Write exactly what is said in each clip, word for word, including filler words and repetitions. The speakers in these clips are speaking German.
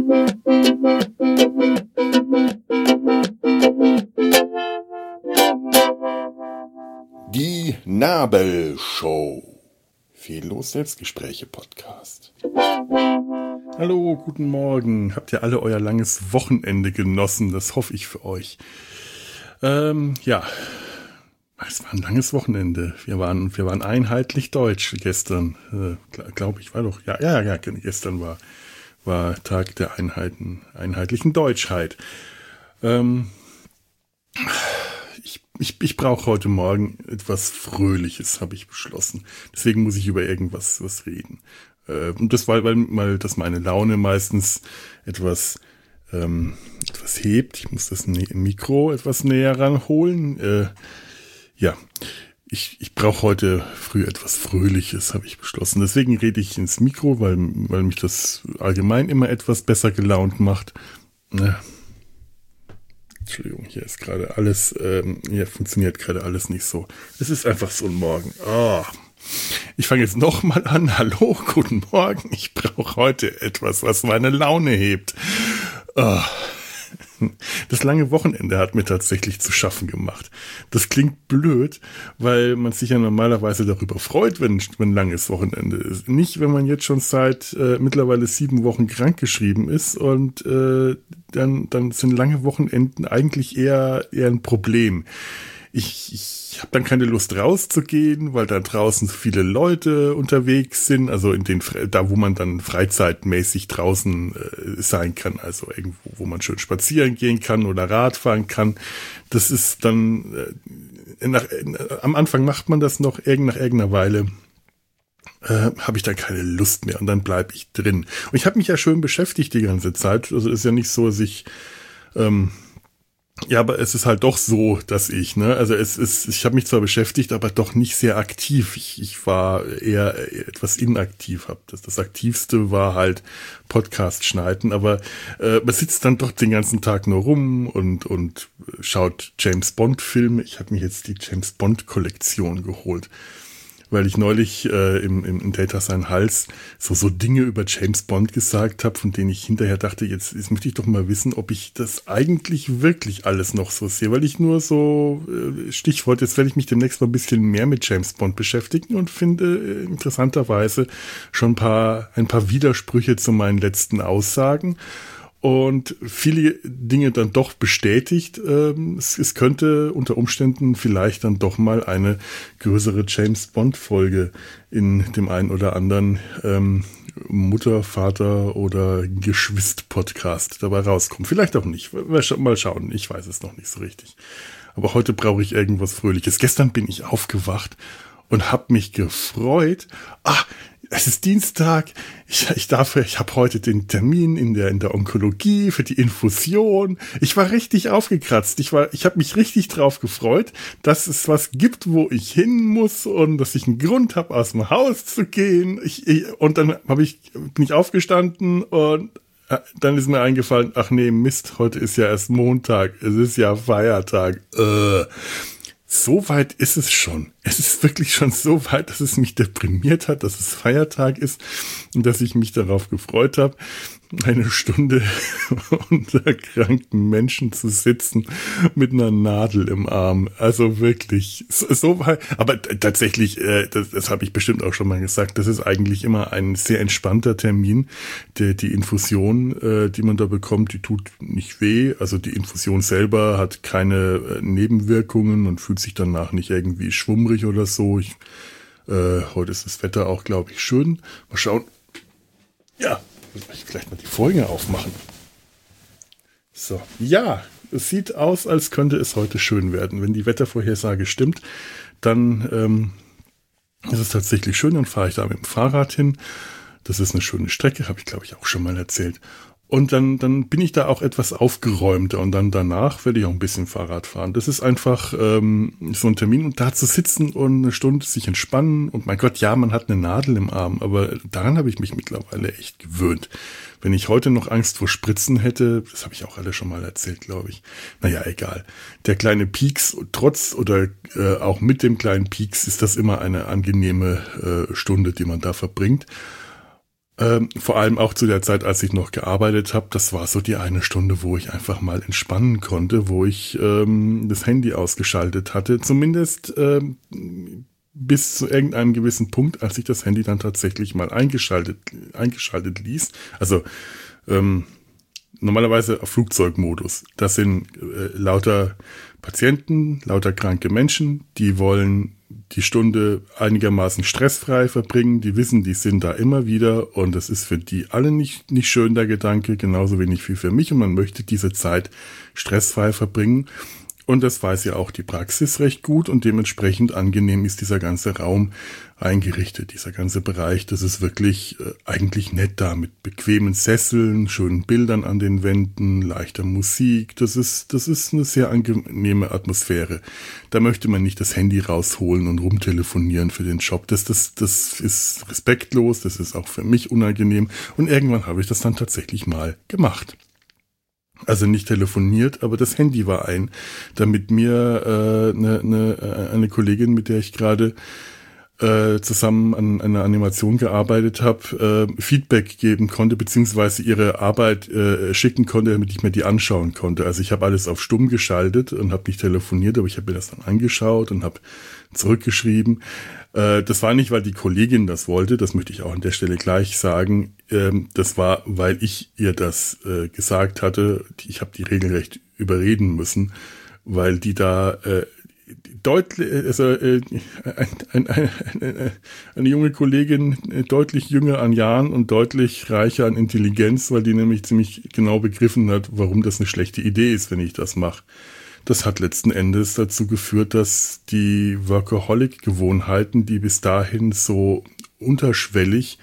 Die Nabelshow. Fehllos Selbstgespräche Podcast. Hallo, guten Morgen. Habt ihr alle euer langes Wochenende genossen? Das hoffe ich für euch. Ähm, ja, es war ein langes Wochenende. Wir waren, wir waren einheitlich deutsch gestern. Äh, Glaube ich, war doch, ja, ja, ja, gestern war, war Tag der Einheiten, einheitlichen Deutschheit. Ähm, Ich, ich, ich brauche heute Morgen etwas Fröhliches, habe ich beschlossen. Deswegen muss ich über irgendwas was reden. Äh, und das war, weil, weil das meine Laune meistens etwas, ähm, etwas hebt. Ich muss das Mikro etwas näher ranholen. Äh, ja, ich, ich brauche heute früh etwas Fröhliches, habe ich beschlossen. Deswegen rede ich ins Mikro, weil, weil mich das allgemein immer etwas besser gelaunt macht. Ja. Entschuldigung, hier ist gerade alles, ähm, hier funktioniert gerade alles nicht so. Es ist einfach so ein Morgen. Oh. Ich fange jetzt nochmal an. Hallo, guten Morgen. Ich brauche heute etwas, was meine Laune hebt. Oh. Das lange Wochenende hat mir tatsächlich zu schaffen gemacht. Das klingt blöd, weil man sich ja normalerweise darüber freut, wenn ein langes Wochenende ist. Nicht, wenn man jetzt schon seit äh, mittlerweile sieben Wochen krankgeschrieben ist und äh, dann, dann sind lange Wochenenden eigentlich eher, eher ein Problem. Ich, ich habe dann keine Lust rauszugehen, weil da draußen so viele Leute unterwegs sind, also in den da, wo man dann freizeitmäßig draußen äh, sein kann, also irgendwo, wo man schön spazieren gehen kann oder Radfahren kann. Das ist dann äh, nach, äh, am Anfang macht man das noch, irgend nach irgendeiner Weile äh, habe ich dann keine Lust mehr und dann bleibe ich drin. Und ich habe mich ja schön beschäftigt die ganze Zeit. Also ist ja nicht so, dass ich ähm, Ja, aber es ist halt doch so, dass ich, ne, also es ist, ich habe mich zwar beschäftigt, aber doch nicht sehr aktiv. Ich, ich war eher etwas inaktiv. Hab das, das Aktivste war halt Podcast schneiden, aber äh, man sitzt dann doch den ganzen Tag nur rum und und schaut James Bond Filme. Ich habe mir jetzt die James Bond Kollektion geholt, weil ich neulich äh, im, im, im Data Sein Hals so so Dinge über James Bond gesagt habe, von denen ich hinterher dachte, jetzt, jetzt möchte ich doch mal wissen, ob ich das eigentlich wirklich alles noch so sehe, weil ich nur so, äh, Stichwort, jetzt werde ich mich demnächst mal ein bisschen mehr mit James Bond beschäftigen und finde äh, interessanterweise schon ein paar, ein paar Widersprüche zu meinen letzten Aussagen. Und viele Dinge dann doch bestätigt. Ähm, es, es könnte unter Umständen vielleicht dann doch mal eine größere James-Bond-Folge in dem einen oder anderen ähm, Mutter-, Vater- oder Geschwister-Podcast dabei rauskommen. Vielleicht auch nicht. Mal schauen. Ich weiß es noch nicht so richtig. Aber heute brauche ich irgendwas Fröhliches. Gestern bin ich aufgewacht und habe mich gefreut. Ah, es ist Dienstag. Ich, ich darf, ich habe heute den Termin in der in der Onkologie für die Infusion. Ich war richtig aufgekratzt. Ich war, ich habe mich richtig drauf gefreut, dass es was gibt, wo ich hin muss und dass ich einen Grund habe, aus dem Haus zu gehen. Ich, ich, und dann habe ich bin ich aufgestanden und dann ist mir eingefallen, ach nee, Mist, heute ist ja erst Montag. Es ist ja Feiertag. Äh. So weit ist es schon. Es ist wirklich schon so weit, dass es mich deprimiert hat, dass es Feiertag ist und dass ich mich darauf gefreut habe, eine Stunde unter kranken Menschen zu sitzen mit einer Nadel im Arm. Also wirklich so, so weit. Aber t- tatsächlich, äh, das, das habe ich bestimmt auch schon mal gesagt, das ist eigentlich immer ein sehr entspannter Termin. Die, die Infusion, äh, die man da bekommt, die tut nicht weh. Also die Infusion selber hat keine äh, Nebenwirkungen und fühlt sich danach nicht irgendwie schwummrig oder so. Ich, äh, heute ist das Wetter auch, glaube ich, schön. Mal schauen. Ja. Muss ich vielleicht mal die Folge aufmachen. So, ja, es sieht aus, als könnte es heute schön werden. Wenn die Wettervorhersage stimmt, dann ähm, ist es tatsächlich schön. Dann fahre ich da mit dem Fahrrad hin. Das ist eine schöne Strecke, habe ich glaube ich auch schon mal erzählt. Und dann, dann bin ich da auch etwas aufgeräumter und dann danach werde ich auch ein bisschen Fahrrad fahren. Das ist einfach ähm, so ein Termin und da zu sitzen und eine Stunde sich entspannen und mein Gott, ja, man hat eine Nadel im Arm, aber daran habe ich mich mittlerweile echt gewöhnt. Wenn ich heute noch Angst vor Spritzen hätte, das habe ich auch alle schon mal erzählt, glaube ich. Naja, egal. Der kleine Pieks, trotz oder äh, auch mit dem kleinen Pieks ist das immer eine angenehme äh, Stunde, die man da verbringt. Ähm, vor allem auch zu der Zeit, als ich noch gearbeitet habe, das war so die eine Stunde, wo ich einfach mal entspannen konnte, wo ich ähm, das Handy ausgeschaltet hatte. Zumindest ähm, bis zu irgendeinem gewissen Punkt, als ich das Handy dann tatsächlich mal eingeschaltet, eingeschaltet ließ. Also ähm, normalerweise auf Flugzeugmodus. Das sind äh, lauter Patienten, lauter kranke Menschen, die wollen die Stunde einigermaßen stressfrei verbringen, die wissen, die sind da immer wieder und das ist für die alle nicht, nicht schön, der Gedanke, genauso wenig wie für mich und man möchte diese Zeit stressfrei verbringen und das weiß ja auch die Praxis recht gut und dementsprechend angenehm ist dieser ganze Raum eingerichtet, dieser ganze Bereich, das ist wirklich äh, eigentlich nett da mit bequemen Sesseln, schönen Bildern an den Wänden, leichter Musik, das ist, das ist eine sehr angenehme Atmosphäre. Da möchte man nicht das Handy rausholen und rumtelefonieren für den Job, das, das, das ist respektlos, das ist auch für mich unangenehm und irgendwann habe ich das dann tatsächlich mal gemacht. Also nicht telefoniert, aber das Handy war ein, damit mir äh, ne, ne, eine Kollegin, mit der ich gerade äh, zusammen an einer Animation gearbeitet habe, äh, Feedback geben konnte, beziehungsweise ihre Arbeit äh, schicken konnte, damit ich mir die anschauen konnte. Also ich habe alles auf stumm geschaltet und habe nicht telefoniert, aber ich habe mir das dann angeschaut und habe zurückgeschrieben. Äh, das war nicht, weil die Kollegin das wollte, das möchte ich auch an der Stelle gleich sagen. Ähm, das war, weil ich ihr das äh, gesagt hatte. Ich habe die regelrecht überreden müssen, weil die da äh, deutlich, also äh, ein, ein, ein, eine, eine junge Kollegin, äh, deutlich jünger an Jahren und deutlich reicher an Intelligenz, weil die nämlich ziemlich genau begriffen hat, warum das eine schlechte Idee ist, wenn ich das mache. Das hat letzten Endes dazu geführt, dass die Workaholic-Gewohnheiten, die bis dahin so unterschwellig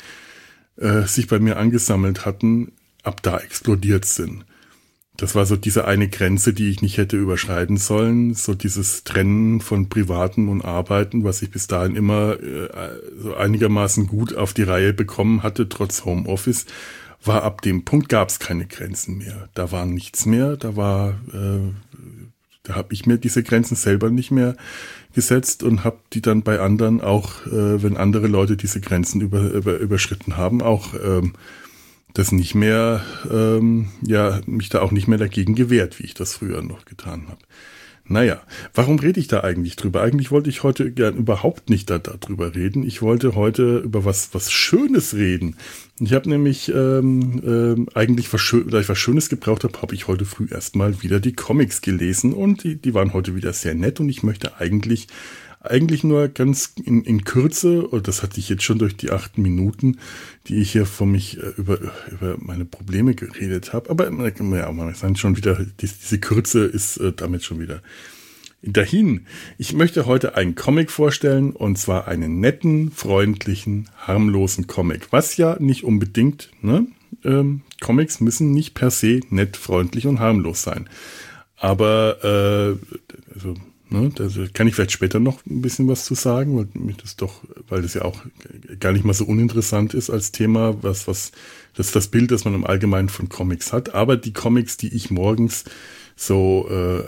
äh, sich bei mir angesammelt hatten, ab da explodiert sind. Das war so diese eine Grenze, die ich nicht hätte überschreiten sollen, so dieses Trennen von Privaten und Arbeiten, was ich bis dahin immer äh, so einigermaßen gut auf die Reihe bekommen hatte, trotz Homeoffice, war ab dem Punkt gab es keine Grenzen mehr. Da war nichts mehr, da war, äh, da habe ich mir diese Grenzen selber nicht mehr gesetzt und habe die dann bei anderen auch, äh, wenn andere Leute diese Grenzen über, über, überschritten haben, auch ähm, das nicht mehr, ähm, ja, mich da auch nicht mehr dagegen gewehrt, wie ich das früher noch getan habe. Naja, warum rede ich da eigentlich drüber? Eigentlich wollte ich heute gern überhaupt nicht da, da drüber reden. Ich wollte heute über was was Schönes reden. Ich habe nämlich ähm, ähm, eigentlich, was schön, da ich was Schönes gebraucht habe, habe ich heute früh erstmal wieder die Comics gelesen und die, die waren heute wieder sehr nett und ich möchte eigentlich Eigentlich nur ganz in, in Kürze, und das hatte ich jetzt schon durch die acht Minuten, die ich hier von mich äh, über, über meine Probleme geredet habe. Aber ja, man sagen schon wieder, die, diese Kürze ist äh, damit schon wieder dahin. Ich möchte heute einen Comic vorstellen, und zwar einen netten, freundlichen, harmlosen Comic. Was ja nicht unbedingt, ne? Ähm, Comics müssen nicht per se nett, freundlich und harmlos sein. Aber äh, also Ne, da kann ich vielleicht später noch ein bisschen was zu sagen, weil mich das doch, weil das ja auch gar nicht mal so uninteressant ist als Thema, was, was, das ist das Bild, das man im Allgemeinen von Comics hat. Aber die Comics, die ich morgens so äh,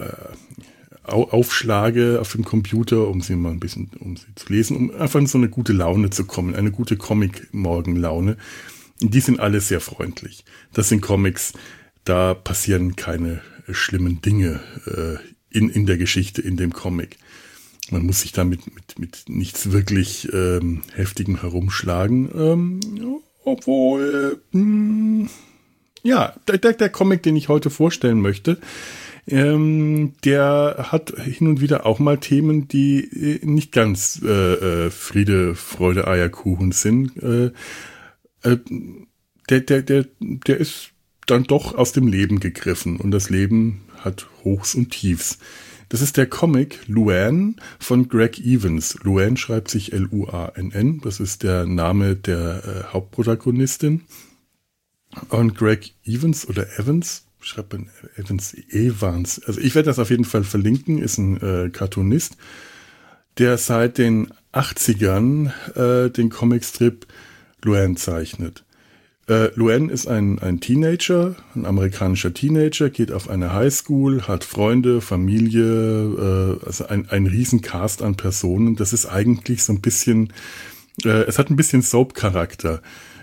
aufschlage auf dem Computer, um sie mal ein bisschen, um sie zu lesen, um einfach in so eine gute Laune zu kommen, eine gute Comic-Morgenlaune, die sind alle sehr freundlich. Das sind Comics, da passieren keine schlimmen Dinge äh, in in der Geschichte, in dem Comic. Man muss sich damit mit mit nichts wirklich ähm, Heftigem herumschlagen, ähm, obwohl äh, ja, der, der Comic, den ich heute vorstellen möchte, ähm, der hat hin und wieder auch mal Themen, die äh, nicht ganz äh, äh, Friede, Freude, Eierkuchen sind. Äh, äh, der der der der ist dann doch aus dem Leben gegriffen und das Leben hat Hochs und Tiefs. Das ist der Comic Luann von Greg Evans. Luann schreibt sich L U A N N. Das ist der Name der äh, Hauptprotagonistin. Und Greg Evans oder Evans, schreibt man Evans, Evans. Also ich werde das auf jeden Fall verlinken, ist ein äh, Cartoonist, der seit den achtzigern äh, den Comicstrip Luann zeichnet. Äh, Luann ist ein, ein Teenager, ein amerikanischer Teenager, geht auf eine Highschool, hat Freunde, Familie, äh, also ein, ein Riesencast an Personen. Das ist eigentlich so ein bisschen, äh, es hat ein bisschen Soap-Charakter.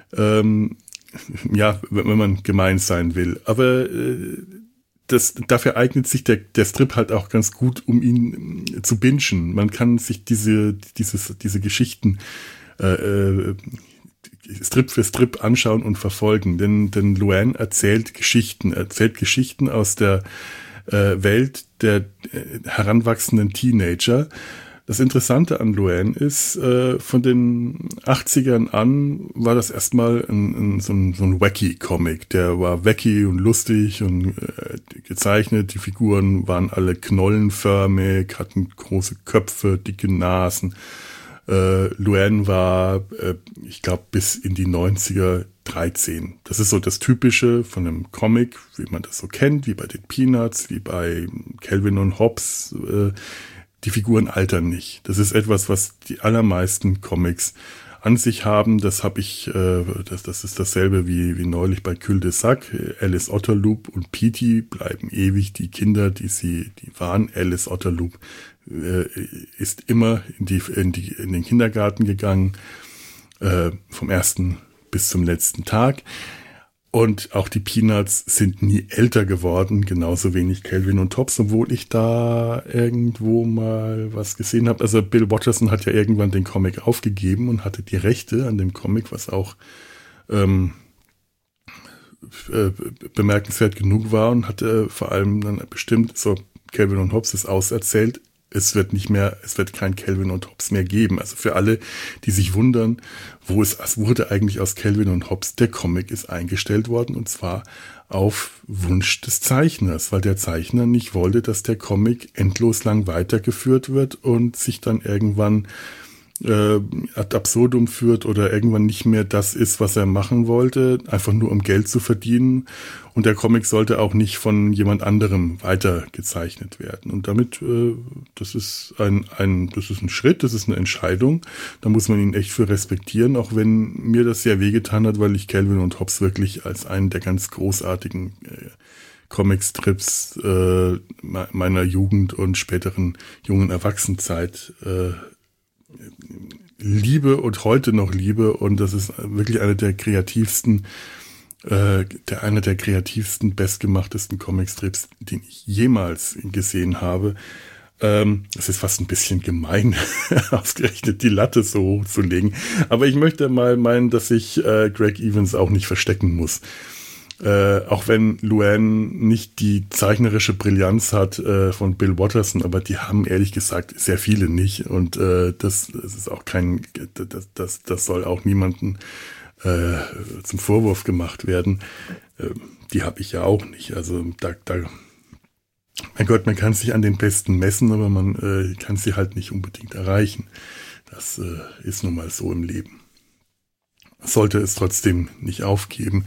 Ähm, ja, wenn man gemein sein will. Aber äh, das, dafür eignet sich der, der Strip halt auch ganz gut, um ihn äh, zu bingen. Man kann sich diese, dieses, diese Geschichten äh, äh, Strip für Strip anschauen und verfolgen. Denn, denn Luann erzählt Geschichten, erzählt Geschichten aus der äh, Welt der äh, heranwachsenden Teenager. Das Interessante an Luann ist, äh, von den achtzigern an war das erstmal ein, ein, so ein, so ein Wacky-Comic. Der war wacky und lustig und äh, gezeichnet. Die Figuren waren alle knollenförmig, hatten große Köpfe, dicke Nasen. Äh, Luann war, äh, ich glaube, bis in die neunziger dreizehn. Das ist so das Typische von einem Comic, wie man das so kennt, wie bei den Peanuts, wie bei Calvin und Hobbes. Äh, die Figuren altern nicht. Das ist etwas, was die allermeisten Comics an sich haben. Das habe ich, äh, das, das ist dasselbe wie, wie neulich bei Cul-de-Sac. Alice Otterloop und Petey bleiben ewig die Kinder, die sie, die waren. Alice Otterloop äh, ist immer in die, in die, in den Kindergarten gegangen, äh, vom ersten bis zum letzten Tag. Und auch die Peanuts sind nie älter geworden, genauso wenig Calvin und Hobbes, obwohl ich da irgendwo mal was gesehen habe. Also Bill Watterson hat ja irgendwann den Comic aufgegeben und hatte die Rechte an dem Comic, was auch ähm, äh, bemerkenswert genug war, und hatte vor allem dann bestimmt, so Calvin und Hobbes ist auserzählt, es wird nicht mehr, es wird kein Calvin und Hobbes mehr geben. Also für alle, die sich wundern, wo es, es wurde eigentlich aus Calvin und Hobbes, der Comic ist eingestellt worden, und zwar auf Wunsch des Zeichners, weil der Zeichner nicht wollte, dass der Comic endlos lang weitergeführt wird und sich dann irgendwann äh, ad absurdum führt oder irgendwann nicht mehr das ist, was er machen wollte, einfach nur um Geld zu verdienen. Und der Comic sollte auch nicht von jemand anderem weiter gezeichnet werden. Und damit, äh, das ist ein, ein, das ist ein Schritt, das ist eine Entscheidung. Da muss man ihn echt für respektieren, auch wenn mir das sehr wehgetan hat, weil ich Calvin und Hobbes wirklich als einen der ganz großartigen äh, Comicstrips äh, meiner Jugend und späteren jungen Erwachsenenzeit äh, liebe und heute noch liebe, und das ist wirklich einer der kreativsten, äh, der einer der kreativsten, bestgemachtesten Comicstrips, den ich jemals gesehen habe. Ähm, es ist fast ein bisschen gemein, ausgerechnet die Latte so hoch zu legen, aber ich möchte mal meinen, dass ich äh, Greg Evans auch nicht verstecken muss. Äh, auch wenn Luann nicht die zeichnerische Brillanz hat äh, von Bill Watterson, aber die haben ehrlich gesagt sehr viele nicht, und äh, das, das ist auch kein, das, das, das soll auch niemanden äh, zum Vorwurf gemacht werden. Äh, die habe ich ja auch nicht. Also da, da, mein Gott, man kann sich an den Besten messen, aber man äh, kann sie halt nicht unbedingt erreichen. Das äh, ist nun mal so im Leben. Sollte es trotzdem nicht aufgeben.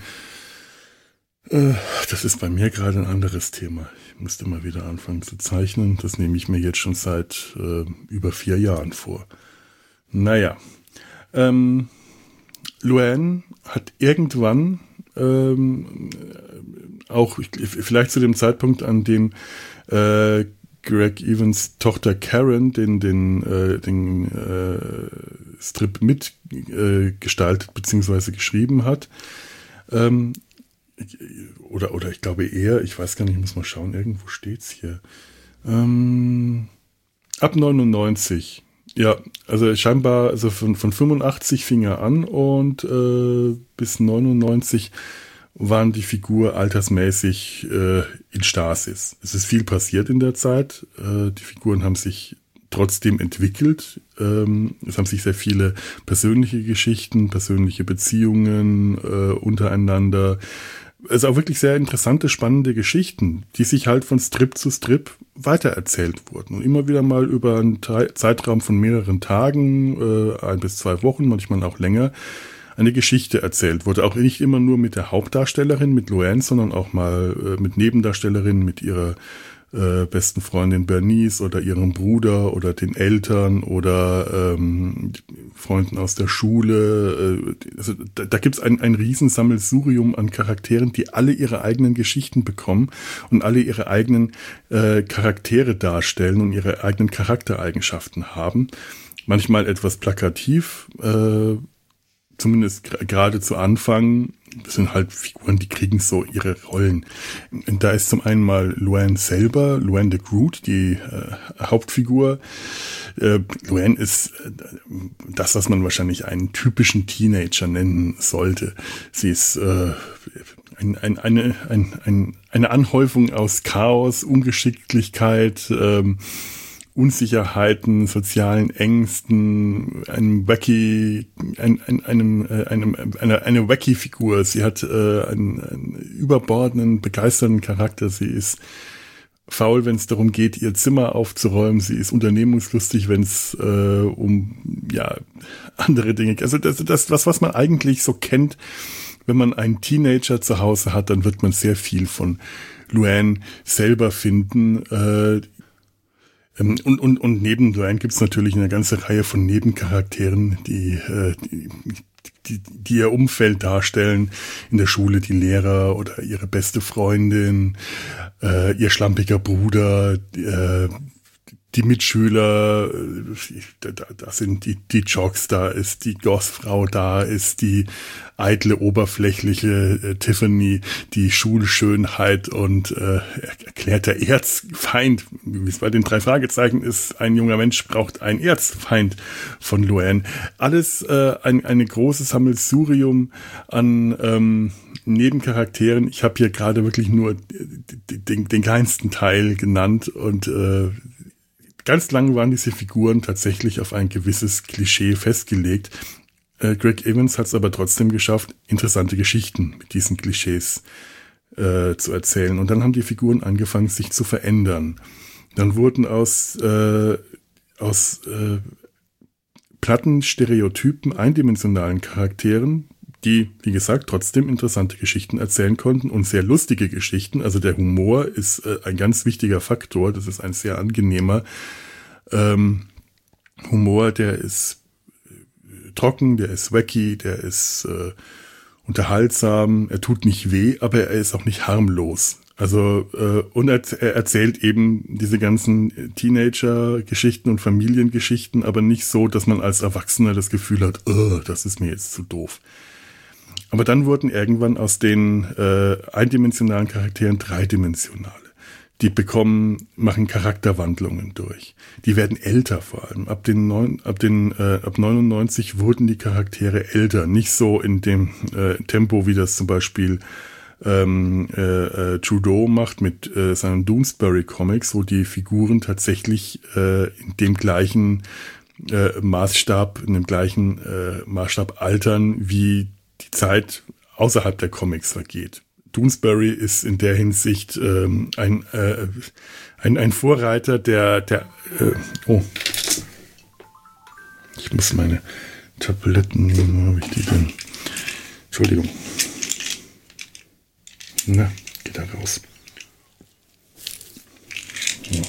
Das ist bei mir gerade ein anderes Thema. Ich müsste mal wieder anfangen zu zeichnen. Das nehme ich mir jetzt schon seit äh, über vier Jahren vor. Naja, ähm, Luann hat irgendwann ähm, auch, vielleicht zu dem Zeitpunkt, an dem äh, Greg Evans Tochter Karen den, den, äh, den äh, Strip mitgestaltet äh, bzw. geschrieben hat, ähm, Oder, oder ich glaube eher, ich weiß gar nicht, ich muss mal schauen, irgendwo steht's hier. Ähm, ab neunundneunzig. Ja, also scheinbar, also von, von fünfundachtzig fing er an, und äh, bis neunundneunzig waren die Figur altersmäßig äh, in Stasis. Es ist viel passiert in der Zeit. Äh, die Figuren haben sich trotzdem entwickelt. Ähm, es haben sich sehr viele persönliche Geschichten, persönliche Beziehungen äh, untereinander, also auch wirklich sehr interessante, spannende Geschichten, die sich halt von Strip zu Strip weitererzählt wurden. Und immer wieder mal über einen Zeitraum von mehreren Tagen, äh, ein bis zwei Wochen, manchmal auch länger, eine Geschichte erzählt wurde. Auch nicht immer nur mit der Hauptdarstellerin, mit Luann, sondern auch mal äh, mit Nebendarstellerinnen, mit ihrer äh, besten Freundin Bernice oder ihrem Bruder oder den Eltern oder ähm, Freunden aus der Schule. Äh, also da, da gibt es ein, ein Riesensammelsurium an Charakteren, die alle ihre eigenen Geschichten bekommen und alle ihre eigenen äh, Charaktere darstellen und ihre eigenen Charaktereigenschaften haben. Manchmal etwas plakativ, äh, zumindest gerade zu Anfang, das sind halt Figuren, die kriegen so ihre Rollen. Und da ist zum einen mal Luann selber, Luann de Groot, die äh, Hauptfigur. Äh, Luann ist äh, das, was man wahrscheinlich einen typischen Teenager nennen sollte. Sie ist äh, ein, ein, eine, ein, ein, eine Anhäufung aus Chaos, Ungeschicklichkeit, ähm, Unsicherheiten, sozialen Ängsten, einem wacky, ein, ein, einem, äh, einem, eine, eine wacky Figur. Sie hat äh, einen, einen überbordenden, begeisternden Charakter. Sie ist faul, wenn es darum geht, ihr Zimmer aufzuräumen. Sie ist unternehmungslustig, wenn es äh, um ja andere Dinge geht. Also das, das was, was man eigentlich so kennt, wenn man einen Teenager zu Hause hat, dann wird man sehr viel von Luann selber finden. Äh, Und, und, und neben Luann gibt es natürlich eine ganze Reihe von Nebencharakteren, die, äh, die, die, die ihr Umfeld darstellen. In der Schule die Lehrer oder ihre beste Freundin, äh, ihr schlampiger Bruder, äh, die Mitschüler, da, da sind die, die Jocks, da ist die Gossfrau, da ist die eitle, oberflächliche äh, Tiffany, die Schulschönheit und äh, erklärter Erzfeind, wie es bei den drei Fragezeichen ist, ein junger Mensch braucht einen Erzfeind von Luann. Alles äh, ein, ein großes Sammelsurium an ähm, Nebencharakteren. Ich habe hier gerade wirklich nur den, den kleinsten Teil genannt und äh, ganz lange waren diese Figuren tatsächlich auf ein gewisses Klischee festgelegt. Äh, Greg Evans hat es aber trotzdem geschafft, interessante Geschichten mit diesen Klischees äh, zu erzählen. Und dann haben die Figuren angefangen, sich zu verändern. Dann wurden aus, äh, aus äh, platten Stereotypen, eindimensionalen Charakteren, die, wie gesagt, trotzdem interessante Geschichten erzählen konnten und sehr lustige Geschichten. Also der Humor ist äh, ein ganz wichtiger Faktor. Das ist ein sehr angenehmer ähm, Humor, der ist äh, trocken, der ist wacky, der ist äh, unterhaltsam, er tut nicht weh, aber er ist auch nicht harmlos. Also äh, und er, er erzählt eben diese ganzen Teenager-Geschichten und Familiengeschichten, aber nicht so, dass man als Erwachsener das Gefühl hat, oh, das ist mir jetzt zu doof. Aber dann wurden irgendwann aus den äh, eindimensionalen Charakteren dreidimensionale. Die bekommen, machen Charakterwandlungen durch. Die werden älter vor allem. Ab den neun, ab den äh, ab neunundneunzig wurden die Charaktere älter, nicht so in dem äh, Tempo, wie das zum Beispiel ähm, äh, äh, Trudeau macht mit äh, seinen Doonesbury Comics, wo die Figuren tatsächlich äh, in dem gleichen äh, Maßstab, in dem gleichen äh, Maßstab altern, wie die Zeit außerhalb der Comics vergeht. Doonesbury ist in der Hinsicht ähm, ein, äh, ein ein Vorreiter der der äh, oh ich muss meine Tabletten nehmen, wo habe ich die denn? Entschuldigung. Na, geht da raus. Ja.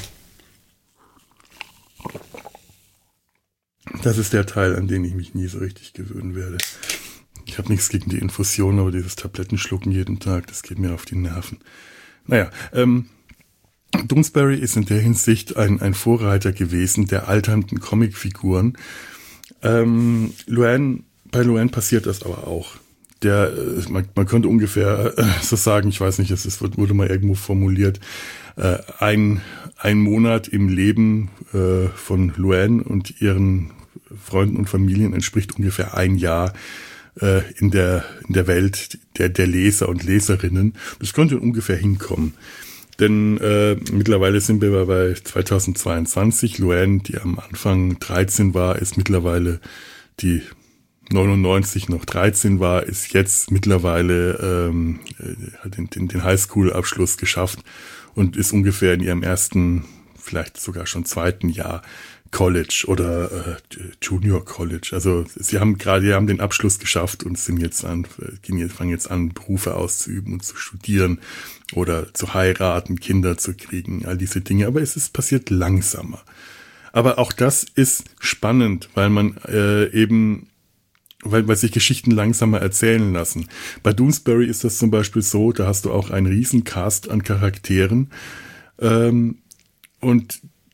Das ist der Teil, an den ich mich nie so richtig gewöhnen werde. Ich habe nichts gegen die Infusion, aber dieses Tablettenschlucken jeden Tag, das geht mir auf die Nerven. Naja, ähm, Doonesbury ist in der Hinsicht ein, ein Vorreiter gewesen der alternden Comicfiguren. Ähm, Luann, bei Luann passiert das aber auch. Der, äh, man, man könnte ungefähr äh, so sagen, ich weiß nicht, es ist, wurde mal irgendwo formuliert, äh, ein, ein Monat im Leben äh, von Luann und ihren Freunden und Familien entspricht ungefähr ein Jahr in der in der Welt der der Leser und Leserinnen. Das könnte ungefähr hinkommen. Denn äh, mittlerweile sind wir bei zweitausendzweiundzwanzig. Luann, die am Anfang dreizehn war, ist mittlerweile, die neunundneunzig noch dreizehn war, ist jetzt mittlerweile, ähm, hat den, den, den Highschool-Abschluss geschafft und ist ungefähr in ihrem ersten, vielleicht sogar schon zweiten Jahr College oder äh, Junior College. Also sie haben gerade, sie haben den Abschluss geschafft und sind jetzt an, gehen jetzt, fangen jetzt an, Berufe auszuüben und zu studieren oder zu heiraten, Kinder zu kriegen, all diese Dinge. Aber es ist passiert langsamer. Aber auch das ist spannend, weil man äh, eben, weil, weil sich Geschichten langsamer erzählen lassen. Bei Doonesbury ist das zum Beispiel so, da hast du auch einen riesen Cast an Charakteren ähm, und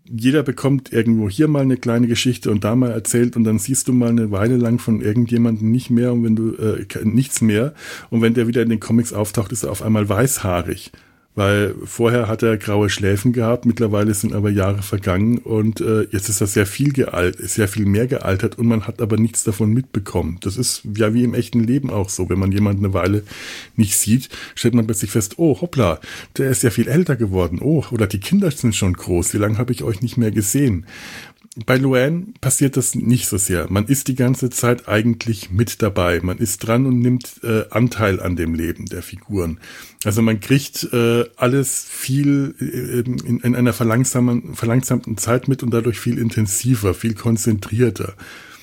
jeder bekommt irgendwo hier mal eine kleine Geschichte und da mal erzählt und dann siehst du mal eine Weile lang von irgendjemandem nicht mehr und wenn du äh, nichts mehr und wenn der wieder in den Comics auftaucht, ist er auf einmal weißhaarig. Weil vorher hat er graue Schläfen gehabt, mittlerweile sind aber Jahre vergangen und äh, jetzt ist er sehr viel gealtert, sehr viel mehr gealtert und man hat aber nichts davon mitbekommen. Das ist ja wie im echten Leben auch so. Wenn man jemanden eine Weile nicht sieht, stellt man plötzlich fest, oh hoppla, der ist ja viel älter geworden. Oh, oder die Kinder sind schon groß. Wie lange habe ich euch nicht mehr gesehen? Bei Luann passiert das nicht so sehr. Man ist die ganze Zeit eigentlich mit dabei. Man ist dran und nimmt äh, Anteil an dem Leben der Figuren. Also man kriegt äh, alles viel äh, in, in einer verlangsamen, verlangsamten Zeit mit und dadurch viel intensiver, viel konzentrierter.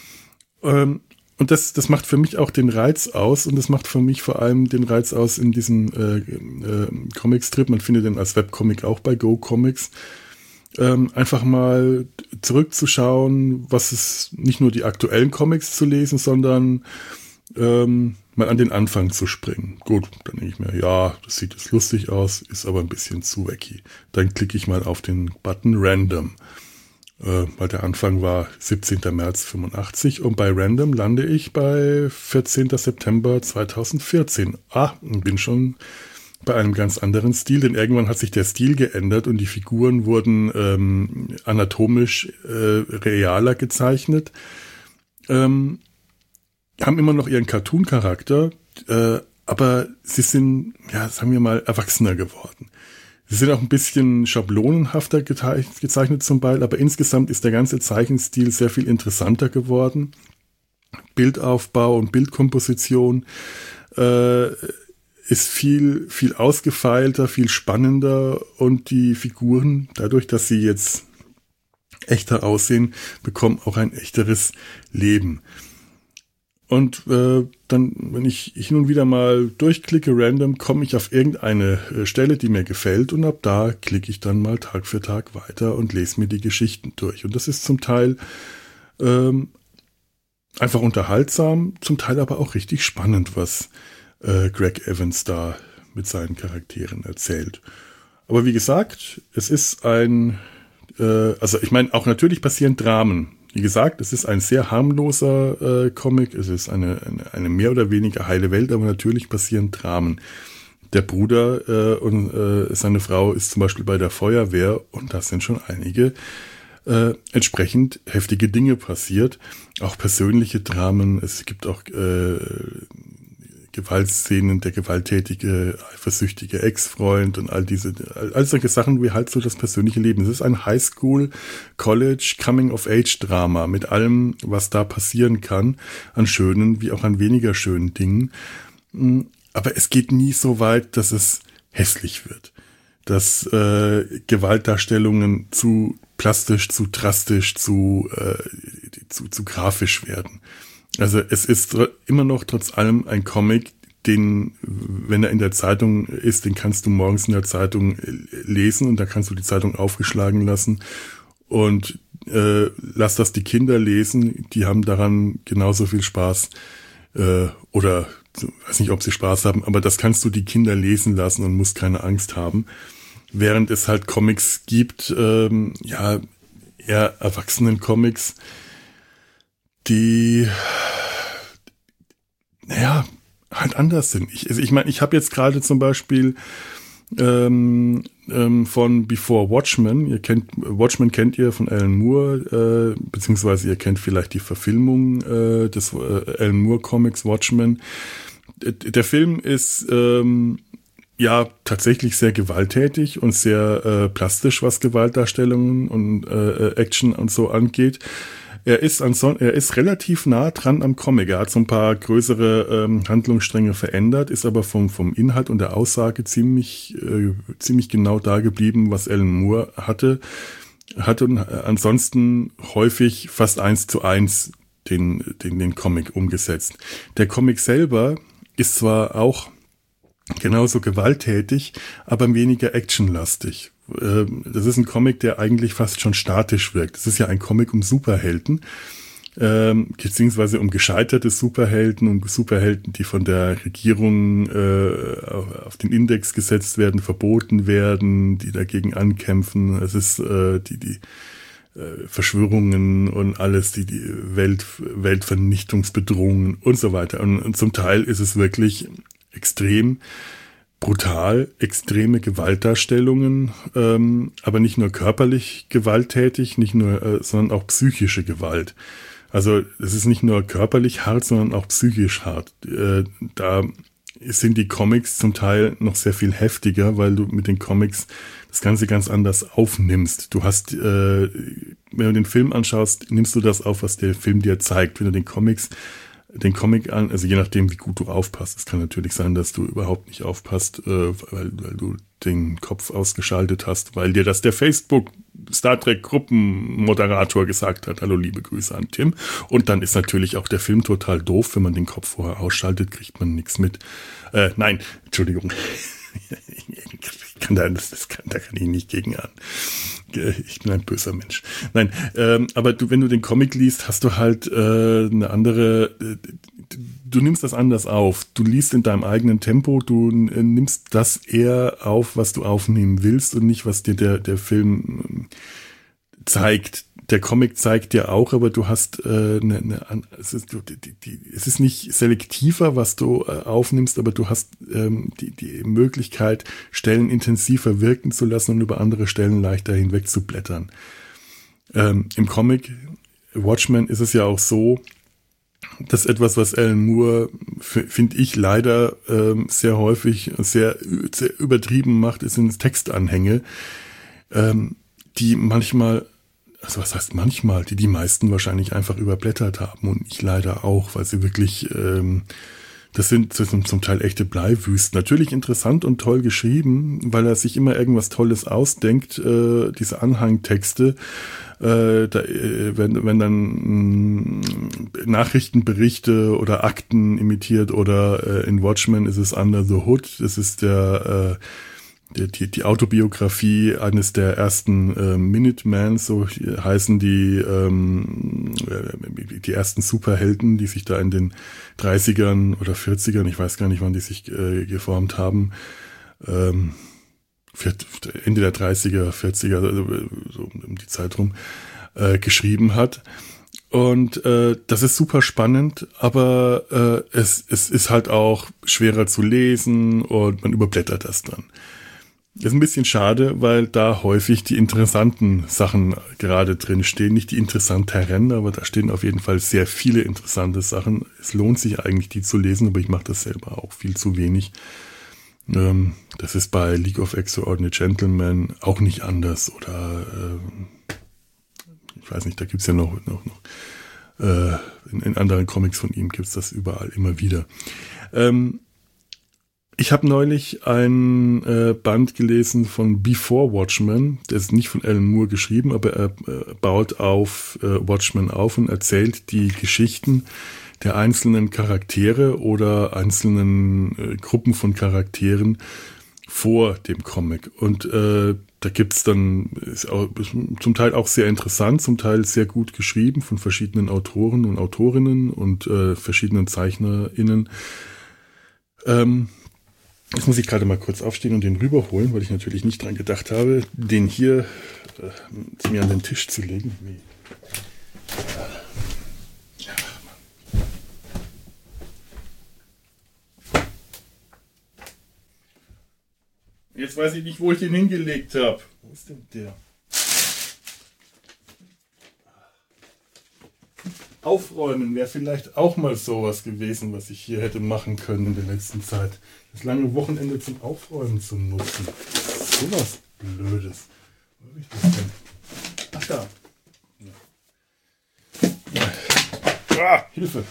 Ähm, und das, das macht für mich auch den Reiz aus und das macht für mich vor allem den Reiz aus in diesem äh, äh, Comicstrip. Man findet den als Webcomic auch bei Go Comics. Ähm, einfach mal zurückzuschauen, was ist nicht nur die aktuellen Comics zu lesen, sondern ähm, mal an den Anfang zu springen. Gut, dann denke ich mir, ja, das sieht jetzt lustig aus, ist aber ein bisschen zu wacky. Dann klicke ich mal auf den Button Random, äh, weil der Anfang war siebzehnter März fünfundachtzig und bei Random lande ich bei vierzehnter September zweitausendvierzehn. Ah, und bin schon bei einem ganz anderen Stil, denn irgendwann hat sich der Stil geändert und die Figuren wurden ähm, anatomisch äh, realer gezeichnet, ähm, haben immer noch ihren Cartoon-Charakter, äh, aber sie sind, ja, sagen wir mal, erwachsener geworden. Sie sind auch ein bisschen schablonenhafter gezeichnet zum Teil, aber insgesamt ist der ganze Zeichenstil sehr viel interessanter geworden. Bildaufbau und Bildkomposition äh, ist viel, viel ausgefeilter, viel spannender und die Figuren, dadurch, dass sie jetzt echter aussehen, bekommen auch ein echteres Leben. Und äh, dann, wenn ich hin und wieder mal durchklicke, random, komme ich auf irgendeine äh, Stelle, die mir gefällt und ab da klicke ich dann mal Tag für Tag weiter und lese mir die Geschichten durch. Und das ist zum Teil ähm, einfach unterhaltsam, zum Teil aber auch richtig spannend, was Greg Evans da mit seinen Charakteren erzählt. Aber wie gesagt, es ist ein, äh, also ich meine, auch natürlich passieren Dramen. Wie gesagt, es ist ein sehr harmloser äh, Comic, es ist eine, eine, eine mehr oder weniger heile Welt, aber natürlich passieren Dramen. Der Bruder äh, und äh, seine Frau ist zum Beispiel bei der Feuerwehr und da sind schon einige äh, entsprechend heftige Dinge passiert. Auch persönliche Dramen, es gibt auch äh, Gewaltszenen, der gewalttätige, eifersüchtige Ex-Freund und all diese, all solche Sachen wie halt so das persönliche Leben. Es ist ein Highschool, College, Coming-of-Age-Drama mit allem, was da passieren kann, an schönen wie auch an weniger schönen Dingen. Aber es geht nie so weit, dass es hässlich wird. Dass äh, Gewaltdarstellungen zu plastisch, zu drastisch, zu, äh, zu, zu grafisch werden. Also es ist immer noch trotz allem ein Comic, den, wenn er in der Zeitung ist, den kannst du morgens in der Zeitung lesen und da kannst du die Zeitung aufgeschlagen lassen und äh, lass das die Kinder lesen, die haben daran genauso viel Spaß äh, oder weiß nicht, ob sie Spaß haben, aber das kannst du die Kinder lesen lassen und musst keine Angst haben. Während es halt Comics gibt, ähm, ja, eher Erwachsenen-Comics, die, naja, halt anders sind. Ich also ich, mein, ich habe jetzt gerade zum Beispiel ähm, ähm, von Before Watchmen, ihr kennt, Watchmen kennt ihr von Alan Moore, äh, beziehungsweise ihr kennt vielleicht die Verfilmung äh, des äh, Alan Moore Comics Watchmen. Der Film ist ähm, ja tatsächlich sehr gewalttätig und sehr äh, plastisch, was Gewaltdarstellungen und äh, Action und so angeht. Er ist ansonsten, er ist relativ nah dran am Comic. Er hat so ein paar größere ähm, Handlungsstränge verändert, ist aber vom vom Inhalt und der Aussage ziemlich äh, ziemlich genau da geblieben, was Alan Moore hatte. Hat und äh, ansonsten häufig fast eins zu eins den den den Comic umgesetzt. Der Comic selber ist zwar auch genauso gewalttätig, aber weniger actionlastig. Das ist ein Comic, der eigentlich fast schon statisch wirkt. Das ist ja ein Comic um Superhelden. ähm, beziehungsweise um gescheiterte Superhelden, um Superhelden, die von der Regierung äh, auf den Index gesetzt werden, verboten werden, die dagegen ankämpfen. Es ist äh, die die äh, Verschwörungen und alles, die die Welt Weltvernichtungsbedrohungen und so weiter. Und, und zum Teil ist es wirklich extrem brutal, extreme Gewaltdarstellungen, ähm, aber nicht nur körperlich gewalttätig, nicht nur, äh, sondern auch psychische Gewalt. Also es ist nicht nur körperlich hart, sondern auch psychisch hart. Äh, da sind die Comics zum Teil noch sehr viel heftiger, weil du mit den Comics das Ganze ganz anders aufnimmst. Du hast, äh, wenn du den Film anschaust, nimmst du das auf, was der Film dir zeigt. Wenn du den Comics den Comic an, also je nachdem, wie gut du aufpasst. Es kann natürlich sein, dass du überhaupt nicht aufpasst, äh, weil, weil du den Kopf ausgeschaltet hast, weil dir das der Facebook Star Trek Gruppenmoderator gesagt hat. Hallo, liebe Grüße an Tim. Und dann ist natürlich auch der Film total doof. Wenn man den Kopf vorher ausschaltet, kriegt man nichts mit. Äh, nein, Entschuldigung. Ich kann da, das, das kann, da kann ich nicht gegen an. Ich bin ein böser Mensch. Nein, ähm, aber du, wenn du den Comic liest, hast du halt äh, eine andere, äh, du nimmst das anders auf. Du liest in deinem eigenen Tempo, du äh, nimmst das eher auf, was du aufnehmen willst und nicht, was dir der, der Film äh, zeigt. Der Comic zeigt dir auch, aber du hast äh, eine, eine es ist, die, die, die, es ist nicht selektiver, was du äh, aufnimmst, aber du hast ähm, die, die Möglichkeit, Stellen intensiver wirken zu lassen und über andere Stellen leichter hinweg zu blättern. Ähm, Im Comic Watchmen ist es ja auch so, dass etwas, was Alan Moore, finde ich, leider ähm, sehr häufig sehr, sehr übertrieben macht, ist sind Textanhänge, ähm, die manchmal Also was heißt manchmal, die die meisten wahrscheinlich einfach überblättert haben und ich leider auch, weil sie wirklich, ähm, das sind, das sind zum Teil echte Bleiwüsten. Natürlich interessant und toll geschrieben, weil er sich immer irgendwas Tolles ausdenkt, äh, diese Anhangtexte, äh, da, äh, wenn, wenn dann mh, Nachrichtenberichte oder Akten imitiert oder äh, in Watchmen ist es Under the Hood, das ist der äh, Die, die Autobiografie eines der ersten äh, Minutemen, so heißen die ähm, die ersten Superhelden, die sich da in den dreißigern oder vierzigern, ich weiß gar nicht, wann die sich äh, geformt haben, ähm, Ende der dreißiger, vierziger, also so um die Zeit rum, äh, geschrieben hat. Und äh, das ist super spannend, aber äh, es, es ist halt auch schwerer zu lesen und man überblättert das dann. Das ist ein bisschen schade, weil da häufig die interessanten Sachen gerade drin stehen. Nicht die interessanteren, aber da stehen auf jeden Fall sehr viele interessante Sachen. Es lohnt sich eigentlich, die zu lesen, aber ich mache das selber auch viel zu wenig. Ähm, das ist bei League of Extraordinary Gentlemen auch nicht anders. Oder äh, ich weiß nicht, da gibt's ja noch, noch, noch äh, in, in anderen Comics von ihm gibt's das überall immer wieder. Ähm, Ich habe neulich ein äh, Band gelesen von Before Watchmen. Der ist nicht von Alan Moore geschrieben, aber er äh, baut auf äh, Watchmen auf und erzählt die Geschichten der einzelnen Charaktere oder einzelnen äh, Gruppen von Charakteren vor dem Comic. Und äh, da gibt's dann, ist auch, ist zum Teil auch sehr interessant, zum Teil sehr gut geschrieben von verschiedenen Autoren und Autorinnen und äh, verschiedenen ZeichnerInnen. Ähm, Jetzt muss ich gerade mal kurz aufstehen und den rüberholen, weil ich natürlich nicht dran gedacht habe, den hier äh, mir an den Tisch zu legen. Nee. Ja, jetzt weiß ich nicht, wo ich den hingelegt habe. Wo ist denn der? Aufräumen wäre vielleicht auch mal sowas gewesen, was ich hier hätte machen können in der letzten Zeit. Das lange Wochenende zum Aufräumen zu nutzen. Sowas Blödes. Wo habe ich das denn? Ach da. Ja. Ah, Hilfe.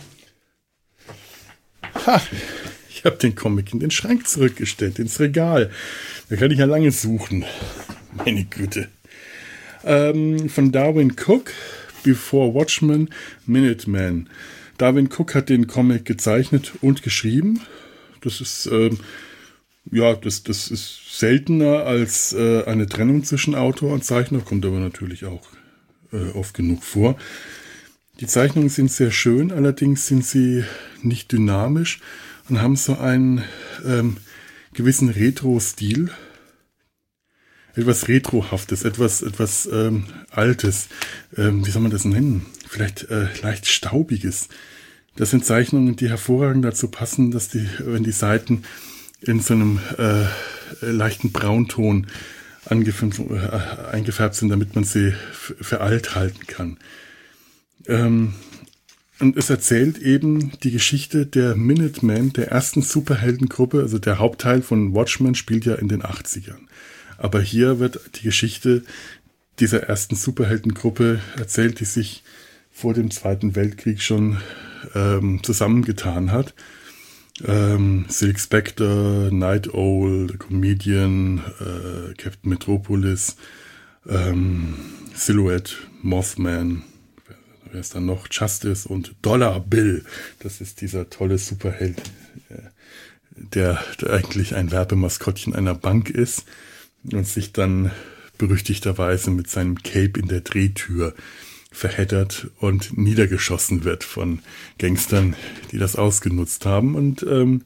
Ha, ich habe den Comic in den Schrank zurückgestellt, ins Regal. Da kann ich ja lange suchen. Meine Güte. Ähm, von Darwin Cook. Before Watchmen, Minuteman. Darwin Cook hat den Comic gezeichnet und geschrieben. Das ist, ähm, ja, das, das ist seltener als äh, eine Trennung zwischen Autor und Zeichner, kommt aber natürlich auch äh, oft genug vor. Die Zeichnungen sind sehr schön, allerdings sind sie nicht dynamisch und haben so einen ähm, gewissen Retro-Stil. Etwas Retrohaftes, etwas, etwas ähm, Altes. Ähm, wie soll man das nennen? Vielleicht äh, leicht Staubiges. Das sind Zeichnungen, die hervorragend dazu passen, dass die, wenn die Seiten in so einem äh, leichten Braunton angefärbt, äh, eingefärbt sind, damit man sie f- für alt halten kann. Ähm, und es erzählt eben die Geschichte der Minutemen, der ersten Superheldengruppe. Also der Hauptteil von Watchmen spielt ja in den achtzigern. Aber hier wird die Geschichte dieser ersten Superheldengruppe erzählt, die sich vor dem Zweiten Weltkrieg schon ähm, zusammengetan hat. Ähm, Silk Spectre, Night Owl, The Comedian, äh, Captain Metropolis, ähm, Silhouette, Mothman, wer ist dann noch? Justice und Dollar Bill. Das ist dieser tolle Superheld, äh, der, der eigentlich ein Werbemaskottchen einer Bank ist und sich dann berüchtigterweise mit seinem Cape in der Drehtür verheddert und niedergeschossen wird von Gangstern, die das ausgenutzt haben. Und ähm,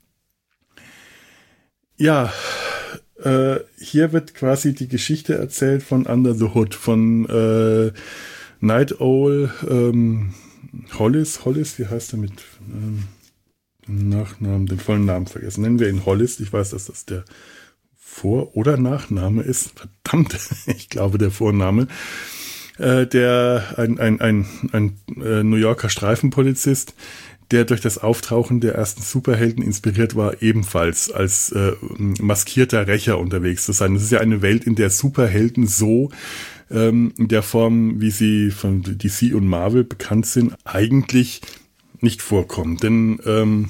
ja, äh, hier wird quasi die Geschichte erzählt von Under the Hood, von äh, Night Owl, ähm, Hollis, Hollis, wie heißt er mit ähm, Nachnamen, den vollen Namen vergessen. Nennen wir ihn Hollis. Ich weiß, dass das der Vor- oder Nachname ist. Verdammt, ich glaube der Vorname. Äh, der ein, ein, ein, ein äh, New Yorker Streifenpolizist, der durch das Auftauchen der ersten Superhelden inspiriert war, ebenfalls als äh, maskierter Rächer unterwegs zu sein. Das ist ja eine Welt, in der Superhelden so ähm, in der Form, wie sie von D C und Marvel bekannt sind, eigentlich nicht vorkommen. Denn ähm,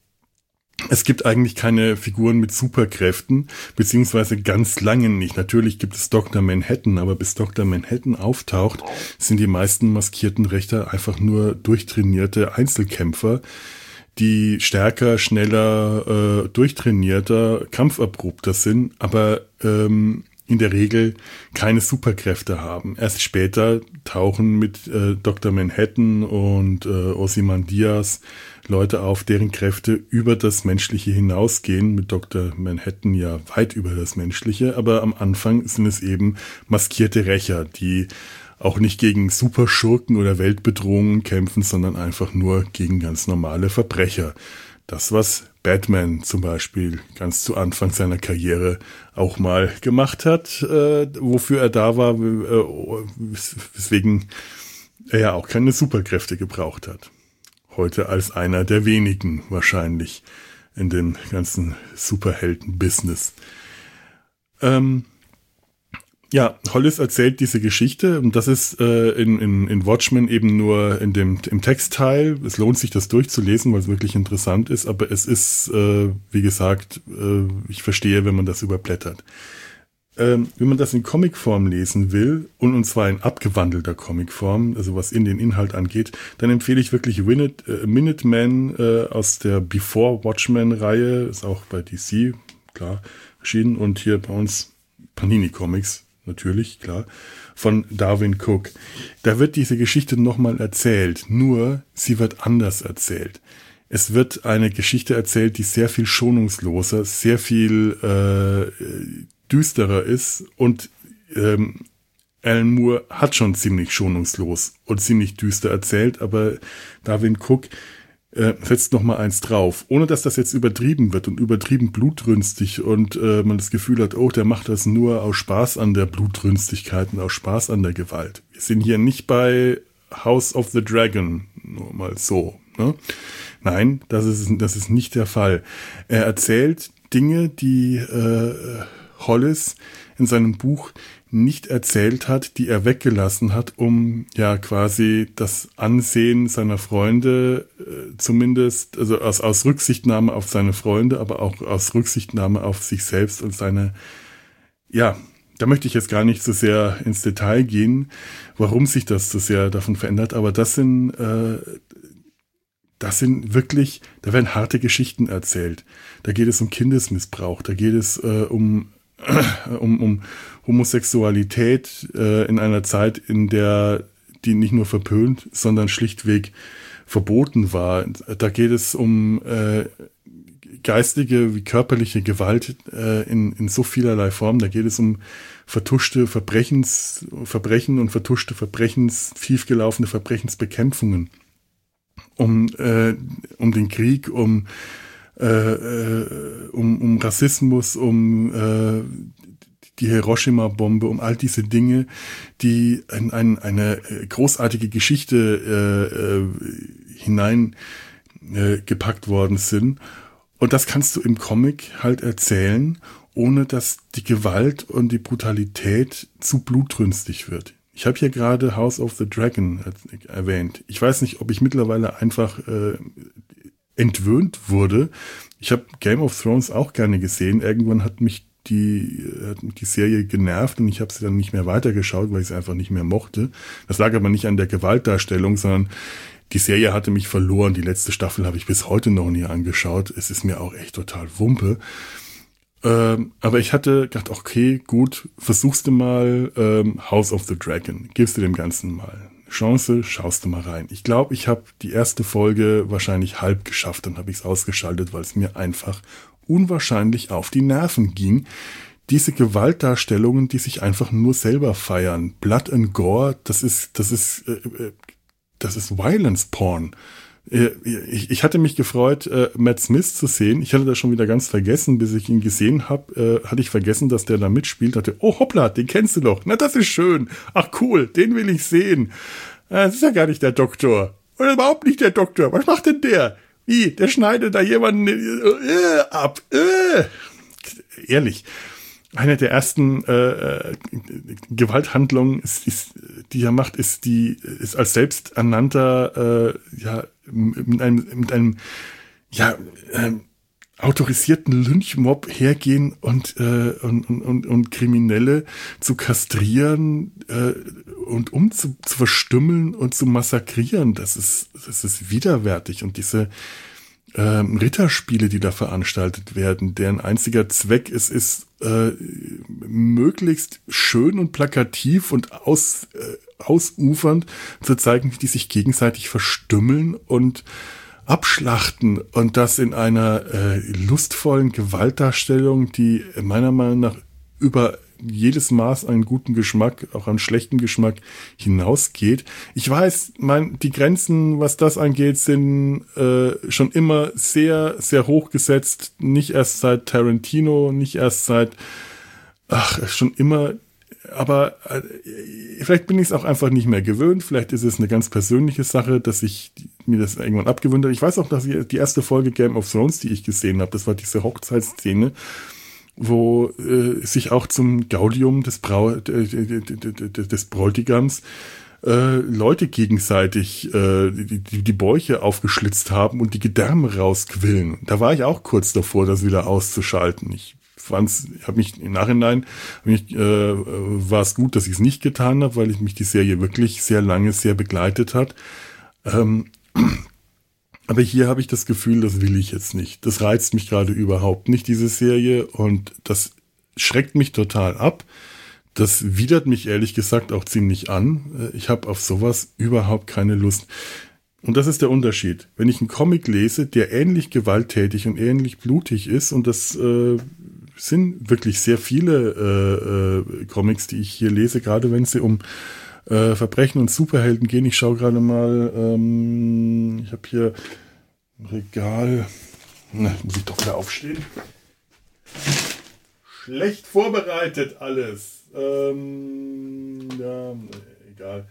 es gibt eigentlich keine Figuren mit Superkräften, beziehungsweise ganz lange nicht. Natürlich gibt es Doktor Manhattan, aber bis Doktor Manhattan auftaucht, sind die meisten maskierten Rächer einfach nur durchtrainierte Einzelkämpfer, die stärker, schneller, äh, durchtrainierter, kampferprobter sind, aber ähm, in der Regel keine Superkräfte haben. Erst später tauchen mit äh, Doktor Manhattan und äh, Ozymandias Leute auf, deren Kräfte über das Menschliche hinausgehen. Mit Doktor Manhattan ja weit über das Menschliche, aber am Anfang sind es eben maskierte Rächer, die auch nicht gegen Superschurken oder Weltbedrohungen kämpfen, sondern einfach nur gegen ganz normale Verbrecher. Das, was Batman zum Beispiel ganz zu Anfang seiner Karriere auch mal gemacht hat, äh, wofür er da war, äh, weswegen er ja auch keine Superkräfte gebraucht hat. Heute als einer der wenigen wahrscheinlich in dem ganzen Superhelden-Business. Ähm, ja, Hollis erzählt diese Geschichte und das ist äh, in, in, in Watchmen eben nur in dem im Textteil. Es lohnt sich, das durchzulesen, weil es wirklich interessant ist, aber es ist, äh, wie gesagt, äh, ich verstehe, wenn man das überblättert. Ähm, wenn man das in Comicform lesen will, und, und zwar in abgewandelter Comicform, also was in den Inhalt angeht, dann empfehle ich wirklich Minute, äh, Minuteman äh, aus der Before Watchmen-Reihe, ist auch bei D C, klar, erschienen, und hier bei uns Panini Comics, natürlich, klar, von Darwin Cook. Da wird diese Geschichte nochmal erzählt, nur sie wird anders erzählt. Es wird eine Geschichte erzählt, die sehr viel schonungsloser, sehr viel äh, düsterer ist und ähm, Alan Moore hat schon ziemlich schonungslos und ziemlich düster erzählt, aber Darwin Cook äh, setzt noch mal eins drauf, ohne dass das jetzt übertrieben wird und übertrieben blutrünstig und äh, man das Gefühl hat, oh, der macht das nur aus Spaß an der Blutrünstigkeit und aus Spaß an der Gewalt. Wir sind hier nicht bei House of the Dragon, nur mal so, ne? Nein, das ist, das ist nicht der Fall. Er erzählt Dinge, die äh, Hollis in seinem Buch nicht erzählt hat, die er weggelassen hat, um ja quasi das Ansehen seiner Freunde äh, zumindest, also aus, aus Rücksichtnahme auf seine Freunde, aber auch aus Rücksichtnahme auf sich selbst und seine, ja, da möchte ich jetzt gar nicht so sehr ins Detail gehen, warum sich das so sehr davon verändert, aber das sind, äh, das sind wirklich, da werden harte Geschichten erzählt. Da geht es um Kindesmissbrauch, da geht es äh, um Um, um Homosexualität äh, in einer Zeit, in der die nicht nur verpönt, sondern schlichtweg verboten war. Da geht es um äh, geistige wie körperliche Gewalt äh, in, in so vielerlei Form. Da geht es um vertuschte Verbrechens, Verbrechen und vertuschte Verbrechens, schiefgelaufene Verbrechensbekämpfungen. Um, äh, um den Krieg, um, äh, äh, um, um Rassismus, um äh, die Hiroshima-Bombe, um all diese Dinge, die in ein, eine großartige Geschichte äh, äh, hinein äh, gepackt worden sind. Und das kannst du im Comic halt erzählen, ohne dass die Gewalt und die Brutalität zu blutrünstig wird. Ich habe hier gerade House of the Dragon erwähnt. Ich weiß nicht, ob ich mittlerweile einfach äh, entwöhnt wurde. Ich habe Game of Thrones auch gerne gesehen. Irgendwann hat mich die, hat mich die Serie genervt und ich habe sie dann nicht mehr weitergeschaut, weil ich sie einfach nicht mehr mochte. Das lag aber nicht an der Gewaltdarstellung, sondern die Serie hatte mich verloren. Die letzte Staffel habe ich bis heute noch nie angeschaut. Es ist mir auch echt total Wumpe. Ähm, aber ich hatte gedacht, okay, gut, versuchst du mal ähm, House of the Dragon. Gibst du dem Ganzen mal eine Chance, schaust du mal rein. Ich glaube, ich habe die erste Folge wahrscheinlich halb geschafft, dann habe ich es ausgeschaltet, weil es mir einfach unwahrscheinlich auf die Nerven ging. Diese Gewaltdarstellungen, die sich einfach nur selber feiern. Blood and Gore, das ist, das ist, äh, das ist Violence Porn. Ich, ich hatte mich gefreut, äh, Matt Smith zu sehen. Ich hatte das schon wieder ganz vergessen, bis ich ihn gesehen habe, äh, hatte ich vergessen, dass der da mitspielt. Hatte, oh hoppla, den kennst du doch. Na, das ist schön. Ach cool, den will ich sehen. Äh, das ist ja gar nicht der Doktor. Oder überhaupt nicht der Doktor. Was macht denn der? Wie? Der schneidet da jemanden äh, ab. Äh. Ehrlich. Eine der ersten äh, Gewalthandlungen, ist, ist, die er macht, ist die ist als selbsternannter äh, ja mit einem mit einem ja äh, autorisierten Lynchmob hergehen und äh, und, und und Kriminelle zu kastrieren äh, und um zu, zu verstümmeln und zu massakrieren. Das ist das ist widerwärtig. Und diese Ähm, Ritterspiele, die da veranstaltet werden, deren einziger Zweck es ist, äh, möglichst schön und plakativ und aus, äh, ausufernd zu zeigen, wie die sich gegenseitig verstümmeln und abschlachten, und das in einer äh, lustvollen Gewaltdarstellung, die meiner Meinung nach über jedes Maß an guten Geschmack, auch an schlechten Geschmack hinausgeht. Ich weiß, mein, die Grenzen, was das angeht, sind äh, schon immer sehr, sehr hoch gesetzt. Nicht erst seit Tarantino, nicht erst seit, ach, schon immer. Aber äh, vielleicht bin ich es auch einfach nicht mehr gewöhnt. Vielleicht ist es eine ganz persönliche Sache, dass ich mir das irgendwann abgewöhnt habe. Ich weiß auch, dass ich die erste Folge Game of Thrones, die ich gesehen habe, das war diese Hochzeitsszene, wo äh, sich auch zum Gaudium des, Brau äh, des Bräutigams äh, Leute gegenseitig äh, die, die Bäuche aufgeschlitzt haben und die Gedärme rausquillen. Da war ich auch kurz davor, das wieder auszuschalten. Ich fand's, ich habe mich im Nachhinein, mich, äh, war es gut, dass ich es nicht getan habe, weil ich mich die Serie wirklich sehr lange sehr begleitet hat. Ähm, Aber hier habe ich das Gefühl, das will ich jetzt nicht. Das reizt mich gerade überhaupt nicht, diese Serie. Und das schreckt mich total ab. Das widert mich ehrlich gesagt auch ziemlich an. Ich habe auf sowas überhaupt keine Lust. Und das ist der Unterschied. Wenn ich einen Comic lese, der ähnlich gewalttätig und ähnlich blutig ist, und das äh, sind wirklich sehr viele äh, äh, Comics, die ich hier lese, gerade wenn sie um Äh, Verbrechen und Superhelden gehen. Ich schaue gerade mal, ähm, ich habe hier ein Regal. Na, muss ich doch wieder aufstehen. Schlecht vorbereitet alles. Ähm, ja, egal.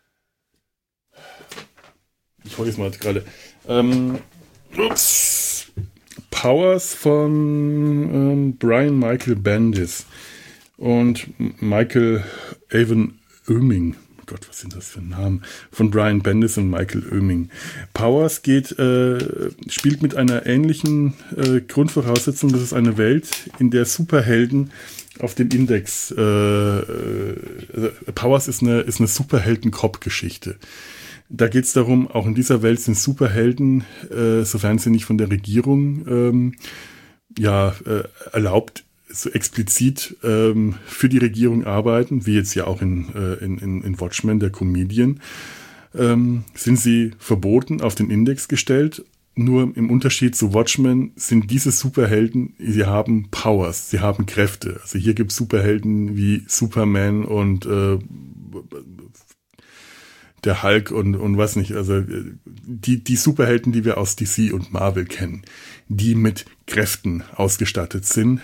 Ich hole jetzt mal gerade. Ähm, ups. Powers von ähm, Brian Michael Bendis und Michael Avon Oeming. Oh Gott, was sind das für Namen? Von Brian Bendis und Michael Oeming. Powers geht, äh, spielt mit einer ähnlichen äh, Grundvoraussetzung. Das ist eine Welt, in der Superhelden auf dem Index, äh, äh, Powers ist eine, ist eine Superhelden-Cop-Geschichte. Da geht es darum, auch in dieser Welt sind Superhelden, äh, sofern sie nicht von der Regierung ähm, ja, äh, erlaubt so explizit ähm, für die Regierung arbeiten, wie jetzt ja auch in, äh, in, in, in Watchmen, der Comedian, ähm, sind sie verboten, auf den Index gestellt. Nur im Unterschied zu Watchmen sind diese Superhelden, sie haben Powers, sie haben Kräfte. Also hier gibt es Superhelden wie Superman und äh, der Hulk und, und was nicht. Also die, die Superhelden, die wir aus D C und Marvel kennen, die mit Kräften ausgestattet sind.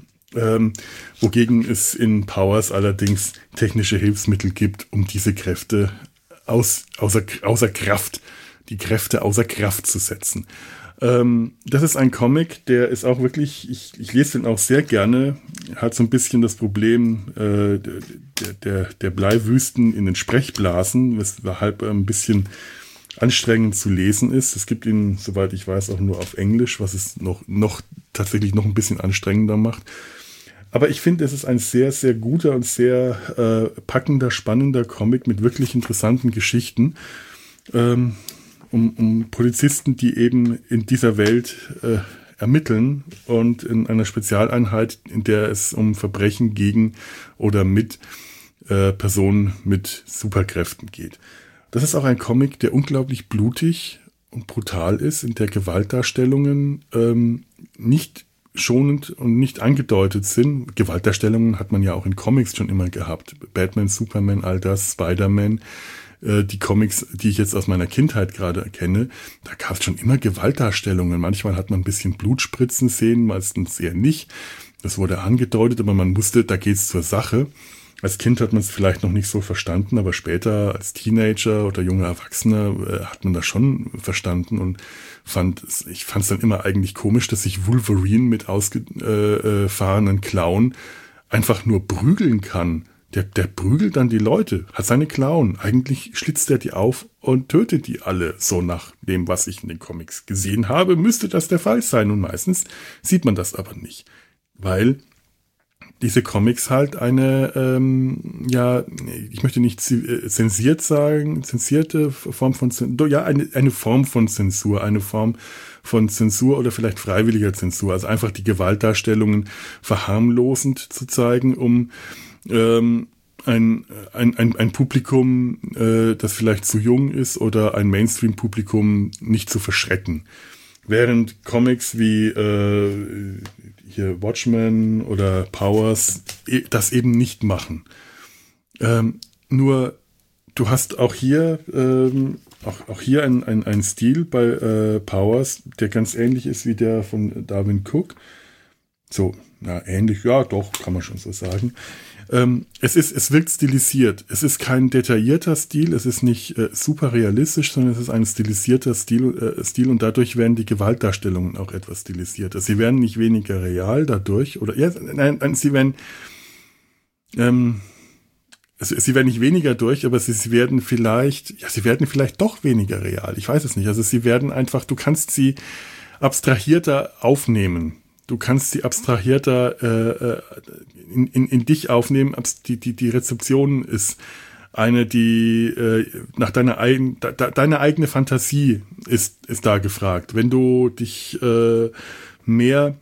Ähm, wogegen es in Powers allerdings technische Hilfsmittel gibt, um diese Kräfte aus, außer, außer Kraft die Kräfte außer Kraft zu setzen. Ähm, das ist ein Comic, der ist auch wirklich, ich, ich lese den auch sehr gerne, hat so ein bisschen das Problem äh, der, der, der Bleiwüsten in den Sprechblasen, weshalb er ein bisschen anstrengend zu lesen ist. Es gibt ihn, soweit ich weiß, auch nur auf Englisch, was es noch, noch tatsächlich noch ein bisschen anstrengender macht. Aber ich finde, es ist ein sehr, sehr guter und sehr äh, packender, spannender Comic mit wirklich interessanten Geschichten. Ähm, Um, um Polizisten, die eben in dieser Welt äh, ermitteln und in einer Spezialeinheit, in der es um Verbrechen gegen oder mit äh, Personen mit Superkräften geht. Das ist auch ein Comic, der unglaublich blutig und brutal ist, in der Gewaltdarstellungen ähm, nicht schonend und nicht angedeutet sind. Gewaltdarstellungen hat man ja auch in Comics schon immer gehabt. Batman, Superman, all das, Spider-Man. Die Comics, die ich jetzt aus meiner Kindheit gerade kenne, da gab es schon immer Gewaltdarstellungen. Manchmal hat man ein bisschen Blutspritzen sehen, meistens eher nicht. Das wurde angedeutet, aber man wusste, da geht's zur Sache. Als Kind hat man es vielleicht noch nicht so verstanden, aber später als Teenager oder junger Erwachsener äh, hat man das schon verstanden und fand, ich fand es dann immer eigentlich komisch, dass sich Wolverine mit ausgefahrenen Klauen einfach nur prügeln kann. Der, der prügelt dann die Leute, hat seine Klauen. Eigentlich schlitzt er die auf und tötet die alle. So nach dem, was ich in den Comics gesehen habe, müsste das der Fall sein. Und meistens sieht man das aber nicht. Weil diese Comics halt eine, ähm, ja, ich möchte nicht zensiert sagen, zensierte Form von Zensur, ja, eine, eine Form von Zensur, eine Form von Zensur oder vielleicht freiwilliger Zensur. Also einfach die Gewaltdarstellungen verharmlosend zu zeigen, um Ähm, ein, ein, ein, ein Publikum, äh, das vielleicht zu jung ist oder ein Mainstream-Publikum nicht zu verschrecken. Während Comics wie äh, hier Watchmen oder Powers e- das eben nicht machen. Ähm, nur du hast auch hier ähm, auch, auch hier ein, ein, ein Stil bei äh, Powers, der ganz ähnlich ist wie der von Darwin Cook. So, na ähnlich, ja doch, kann man schon so sagen. Ähm, es ist, es wirkt stilisiert. Es ist kein detaillierter Stil, es ist nicht äh, super realistisch, sondern es ist ein stilisierter Stil, äh, Stil und dadurch werden die Gewaltdarstellungen auch etwas stilisierter. Sie werden nicht weniger real dadurch, oder ja, nein, nein sie werden ähm, also, sie werden nicht weniger durch, aber sie, sie werden vielleicht, ja, sie werden vielleicht doch weniger real. Ich weiß es nicht. Also sie werden einfach, du kannst sie abstrahierter aufnehmen. Du kannst sie abstrahierter äh, in, in, in dich aufnehmen. Die, die, die Rezeption ist eine, die äh, nach deiner eigenen, de, deine eigene Fantasie ist, ist da gefragt. Wenn du dich äh, mehr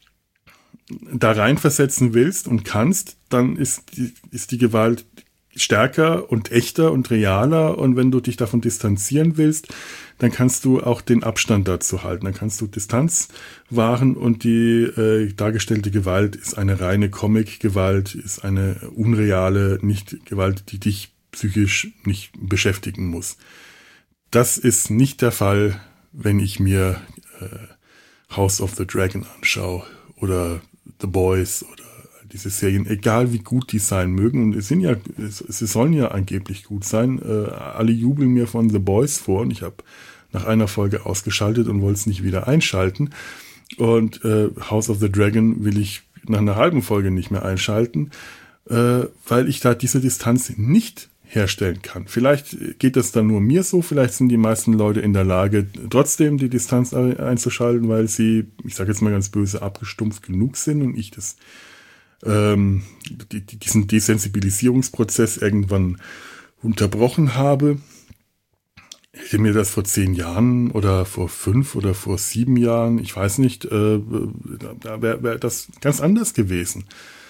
da reinversetzen willst und kannst, dann ist die, ist die Gewalt stärker und echter und realer. Und wenn du dich davon distanzieren willst, dann kannst du auch den Abstand dazu halten. Dann kannst du Distanz wahren und die äh, dargestellte Gewalt ist eine reine Comic-Gewalt, ist eine unreale nicht Gewalt, die dich psychisch nicht beschäftigen muss. Das ist nicht der Fall, wenn ich mir äh, House of the Dragon anschaue oder The Boys oder diese Serien, egal wie gut die sein mögen, und es sind ja, sie sollen ja angeblich gut sein. Äh, alle jubeln mir von The Boys vor und ich habe nach einer Folge ausgeschaltet und wollte es nicht wieder einschalten. Und äh, House of the Dragon will ich nach einer halben Folge nicht mehr einschalten, äh, weil ich da diese Distanz nicht herstellen kann. Vielleicht geht das dann nur mir so, vielleicht sind die meisten Leute in der Lage, trotzdem die Distanz einzuschalten, weil sie, ich sage jetzt mal ganz böse, abgestumpft genug sind und ich das ähm, die, die, diesen Desensibilisierungsprozess irgendwann unterbrochen habe. hätte mir das vor zehn Jahren oder vor fünf oder vor sieben Jahren, ich weiß nicht, äh, da wäre wär das ganz anders gewesen.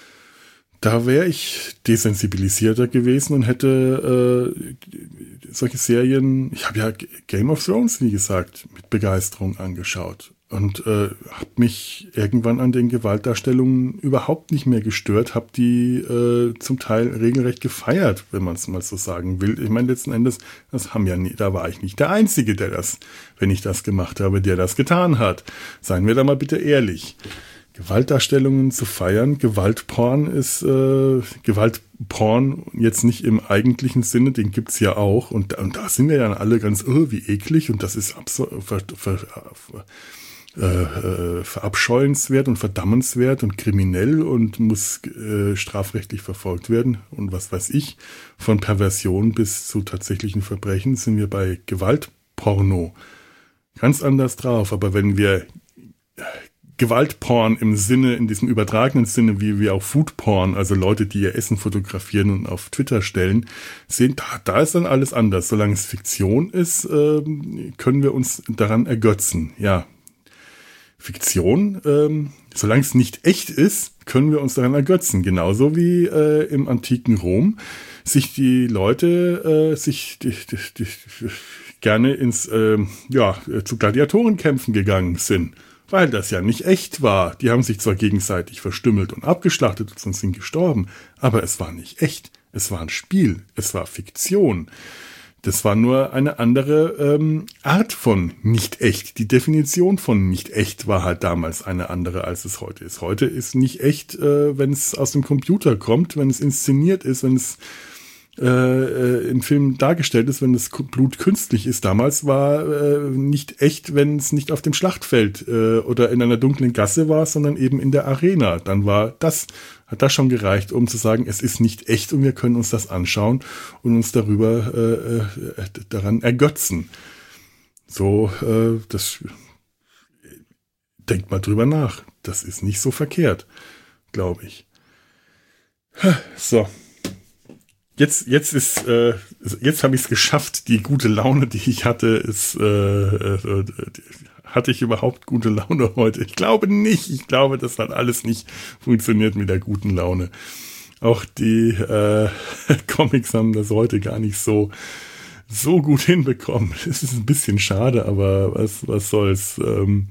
Da wäre ich desensibilisierter gewesen und hätte äh, solche Serien, ich habe ja Game of Thrones, wie gesagt, mit Begeisterung angeschaut und äh, habe mich irgendwann an den Gewaltdarstellungen überhaupt nicht mehr gestört, habe die äh, zum Teil regelrecht gefeiert, wenn man es mal so sagen will. Ich meine, letzten Endes, das haben ja nie, da war ich nicht der Einzige, der das, wenn ich das gemacht habe, der das getan hat. Seien wir da mal bitte ehrlich. Gewaltdarstellungen zu feiern, Gewaltporn ist äh, Gewaltporn jetzt nicht im eigentlichen Sinne, den gibt's ja auch und, und da sind wir ja alle ganz, oh, wie eklig und das ist abso- ver, ver, ver, äh, verabscheuenswert und verdammenswert und kriminell und muss äh, strafrechtlich verfolgt werden und was weiß ich, von Perversion bis zu tatsächlichen Verbrechen sind wir bei Gewaltporno ganz anders drauf, aber wenn wir Gewaltporn im Sinne, in diesem übertragenen Sinne, wie wir auch Foodporn, also Leute, die ihr Essen fotografieren und auf Twitter stellen, sehen, da, da ist dann alles anders. Solange es Fiktion ist, äh, können wir uns daran ergötzen. Ja, Fiktion, ähm, solange es nicht echt ist, können wir uns daran ergötzen. Genauso wie äh, im antiken Rom sich die Leute äh, sich die, die, die, gerne ins äh, ja zu Gladiatorenkämpfen gegangen sind. Weil das ja nicht echt war. Die haben sich zwar gegenseitig verstümmelt und abgeschlachtet und sind gestorben, aber es war nicht echt. Es war ein Spiel. Es war Fiktion. Das war nur eine andere ähm, Art von nicht echt. Die Definition von nicht echt war halt damals eine andere, als es heute ist. Heute ist nicht echt, äh, wenn es aus dem Computer kommt, wenn es inszeniert ist, wenn es äh, im Film dargestellt ist, wenn das Blut künstlich ist. Damals war äh, nicht echt, wenn es nicht auf dem Schlachtfeld äh, oder in einer dunklen Gasse war, sondern eben in der Arena. Dann war das, hat das schon gereicht, um zu sagen, es ist nicht echt und wir können uns das anschauen und uns darüber äh, äh, daran ergötzen. So, äh, das denkt mal drüber nach. Das ist nicht so verkehrt, glaube ich. So. Jetzt, jetzt ist, äh, jetzt habe ich es geschafft. Die gute Laune, die ich hatte, ist, äh, äh, hatte ich überhaupt gute Laune heute? Ich glaube nicht. Ich glaube, das hat alles nicht funktioniert mit der guten Laune. Auch die äh, Comics haben das heute gar nicht so so gut hinbekommen. Es ist ein bisschen schade, aber was was soll's. Ähm,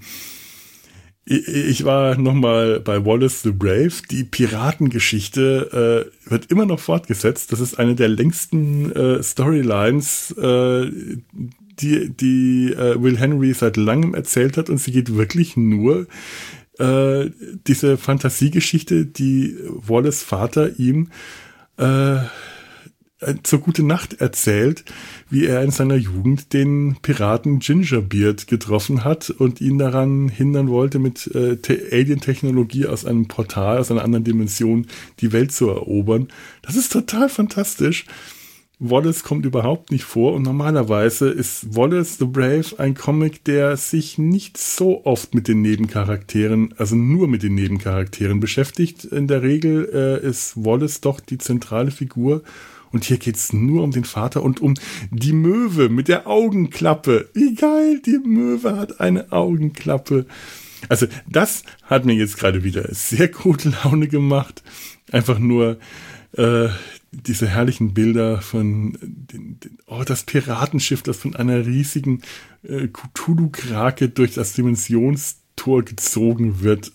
Ich war nochmal bei Wallace the Brave. Die Piratengeschichte äh, wird immer noch fortgesetzt. Das ist eine der längsten äh, Storylines, äh, die, die äh, Will Henry seit langem erzählt hat. Und sie geht wirklich nur äh, diese Fantasiegeschichte, die Wallace Vater ihm äh, zur gute Nacht erzählt, wie er in seiner Jugend den Piraten Gingerbeard getroffen hat und ihn daran hindern wollte, mit äh, Alien-Technologie aus einem Portal, aus einer anderen Dimension die Welt zu erobern. Das ist total fantastisch. Wallace kommt überhaupt nicht vor und normalerweise ist Wallace the Brave ein Comic, der sich nicht so oft mit den Nebencharakteren, also nur mit den Nebencharakteren beschäftigt. In der Regel äh, ist Wallace doch die zentrale Figur. Und hier geht's nur um den Vater und um die Möwe mit der Augenklappe. Wie geil, die Möwe hat eine Augenklappe. Also das hat mir jetzt gerade wieder sehr gute Laune gemacht. Einfach nur äh, diese herrlichen Bilder von den, den, oh, das Piratenschiff, das von einer riesigen äh, Cthulhu-Krake durch das Dimensionstor gezogen wird.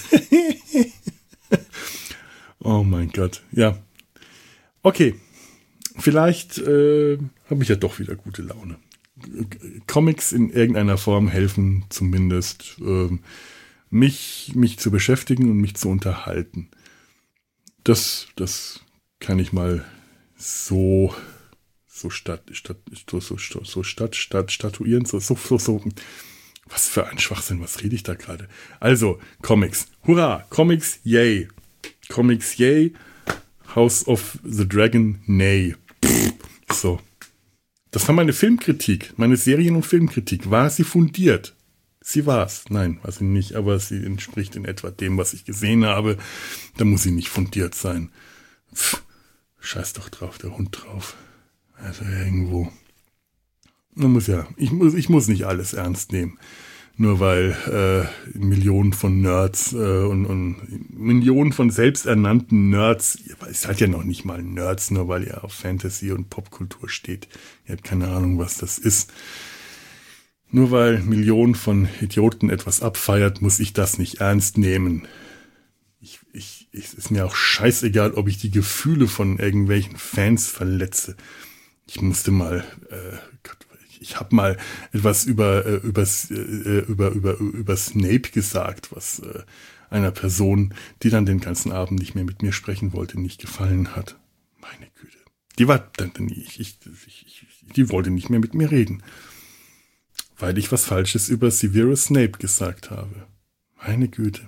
Oh mein Gott, ja. Okay. Vielleicht äh, habe ich ja doch wieder gute Laune. Comics in irgendeiner Form helfen zumindest, äh, mich, mich zu beschäftigen und mich zu unterhalten. Das, das kann ich mal so, so statt, statt, so, so, so statt, statt, statuieren, so, so, so, so. Was für ein Schwachsinn, was rede ich da gerade? Also, Comics. Hurra! Comics, yay! Comics, yay! House of the Dragon, nay. So. Das war meine Filmkritik, meine Serien- und Filmkritik. War sie fundiert? Sie war's. Nein, war sie nicht, aber sie entspricht in etwa dem, was ich gesehen habe. Da muss sie nicht fundiert sein. Pff, scheiß doch drauf, der Hund drauf. Also irgendwo. Man muss ja, ich muss, ich muss nicht alles ernst nehmen. Nur weil äh, Millionen von Nerds äh, und, und Millionen von selbsternannten Nerds, ihr seid ja noch nicht mal Nerds, nur weil ihr auf Fantasy und Popkultur steht. Ihr habt keine Ahnung, was das ist. Nur weil Millionen von Idioten etwas abfeiert, muss ich das nicht ernst nehmen. Ich, ich, es ist mir auch scheißegal, ob ich die Gefühle von irgendwelchen Fans verletze. Ich musste mal, äh, Gott, ich habe mal etwas über äh, übers, äh, über über über Snape gesagt, was äh, einer Person, die dann den ganzen Abend nicht mehr mit mir sprechen wollte, nicht gefallen hat. Meine Güte, die war dann ich, ich, ich, die wollte nicht mehr mit mir reden, weil ich was Falsches über Severus Snape gesagt habe. Meine Güte.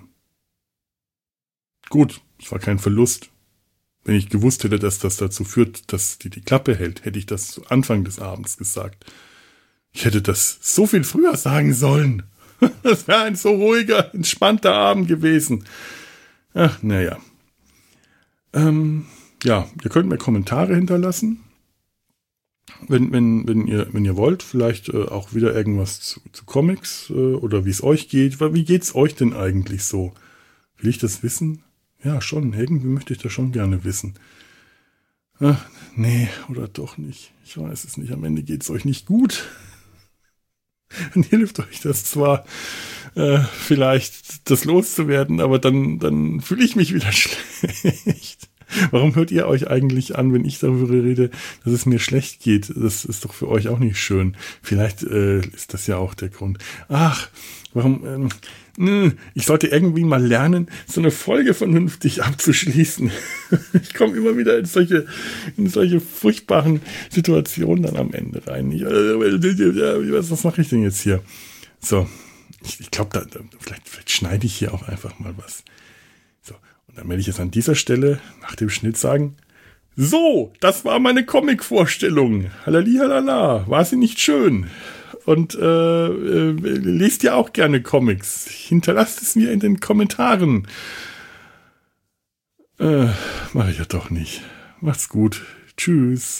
Gut, es war kein Verlust. Wenn ich gewusst hätte, dass das dazu führt, dass die die Klappe hält, hätte ich das zu Anfang des Abends gesagt. Ich hätte das so viel früher sagen sollen. Das wäre ein so ruhiger, entspannter Abend gewesen. Ach, naja. Ähm, ja, ihr könnt mir Kommentare hinterlassen. Wenn, wenn, wenn ihr, wenn ihr wollt, vielleicht äh, auch wieder irgendwas zu, zu Comics äh, oder wie es euch geht. Wie geht's euch denn eigentlich so? Will ich das wissen? Ja, schon. Irgendwie möchte ich das schon gerne wissen. Ach, nee, oder doch nicht. Ich weiß es nicht. Am Ende geht's euch nicht gut. Dann hilft euch das zwar, äh, vielleicht das loszuwerden, aber dann, dann fühle ich mich wieder schlecht. Warum hört ihr euch eigentlich an, wenn ich darüber rede, dass es mir schlecht geht? Das ist doch für euch auch nicht schön. Vielleicht äh, ist das ja auch der Grund. Ach, warum... Ähm, ich sollte irgendwie mal lernen, so eine Folge vernünftig abzuschließen. Ich komme immer wieder in solche, in solche furchtbaren Situationen dann am Ende rein. Ich, was, was mache ich denn jetzt hier? So, ich, ich glaube, da, da, vielleicht, vielleicht schneide ich hier auch einfach mal was. So, und dann werde ich jetzt an dieser Stelle nach dem Schnitt sagen, so, das war meine Comic-Vorstellung. Halali, halala, war sie nicht schön? Und äh, äh, lest ja auch gerne Comics. Hinterlasst es mir in den Kommentaren. Äh, mache ich ja doch nicht. Macht's gut. Tschüss.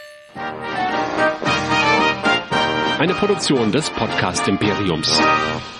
Eine Produktion des Podcast Imperiums.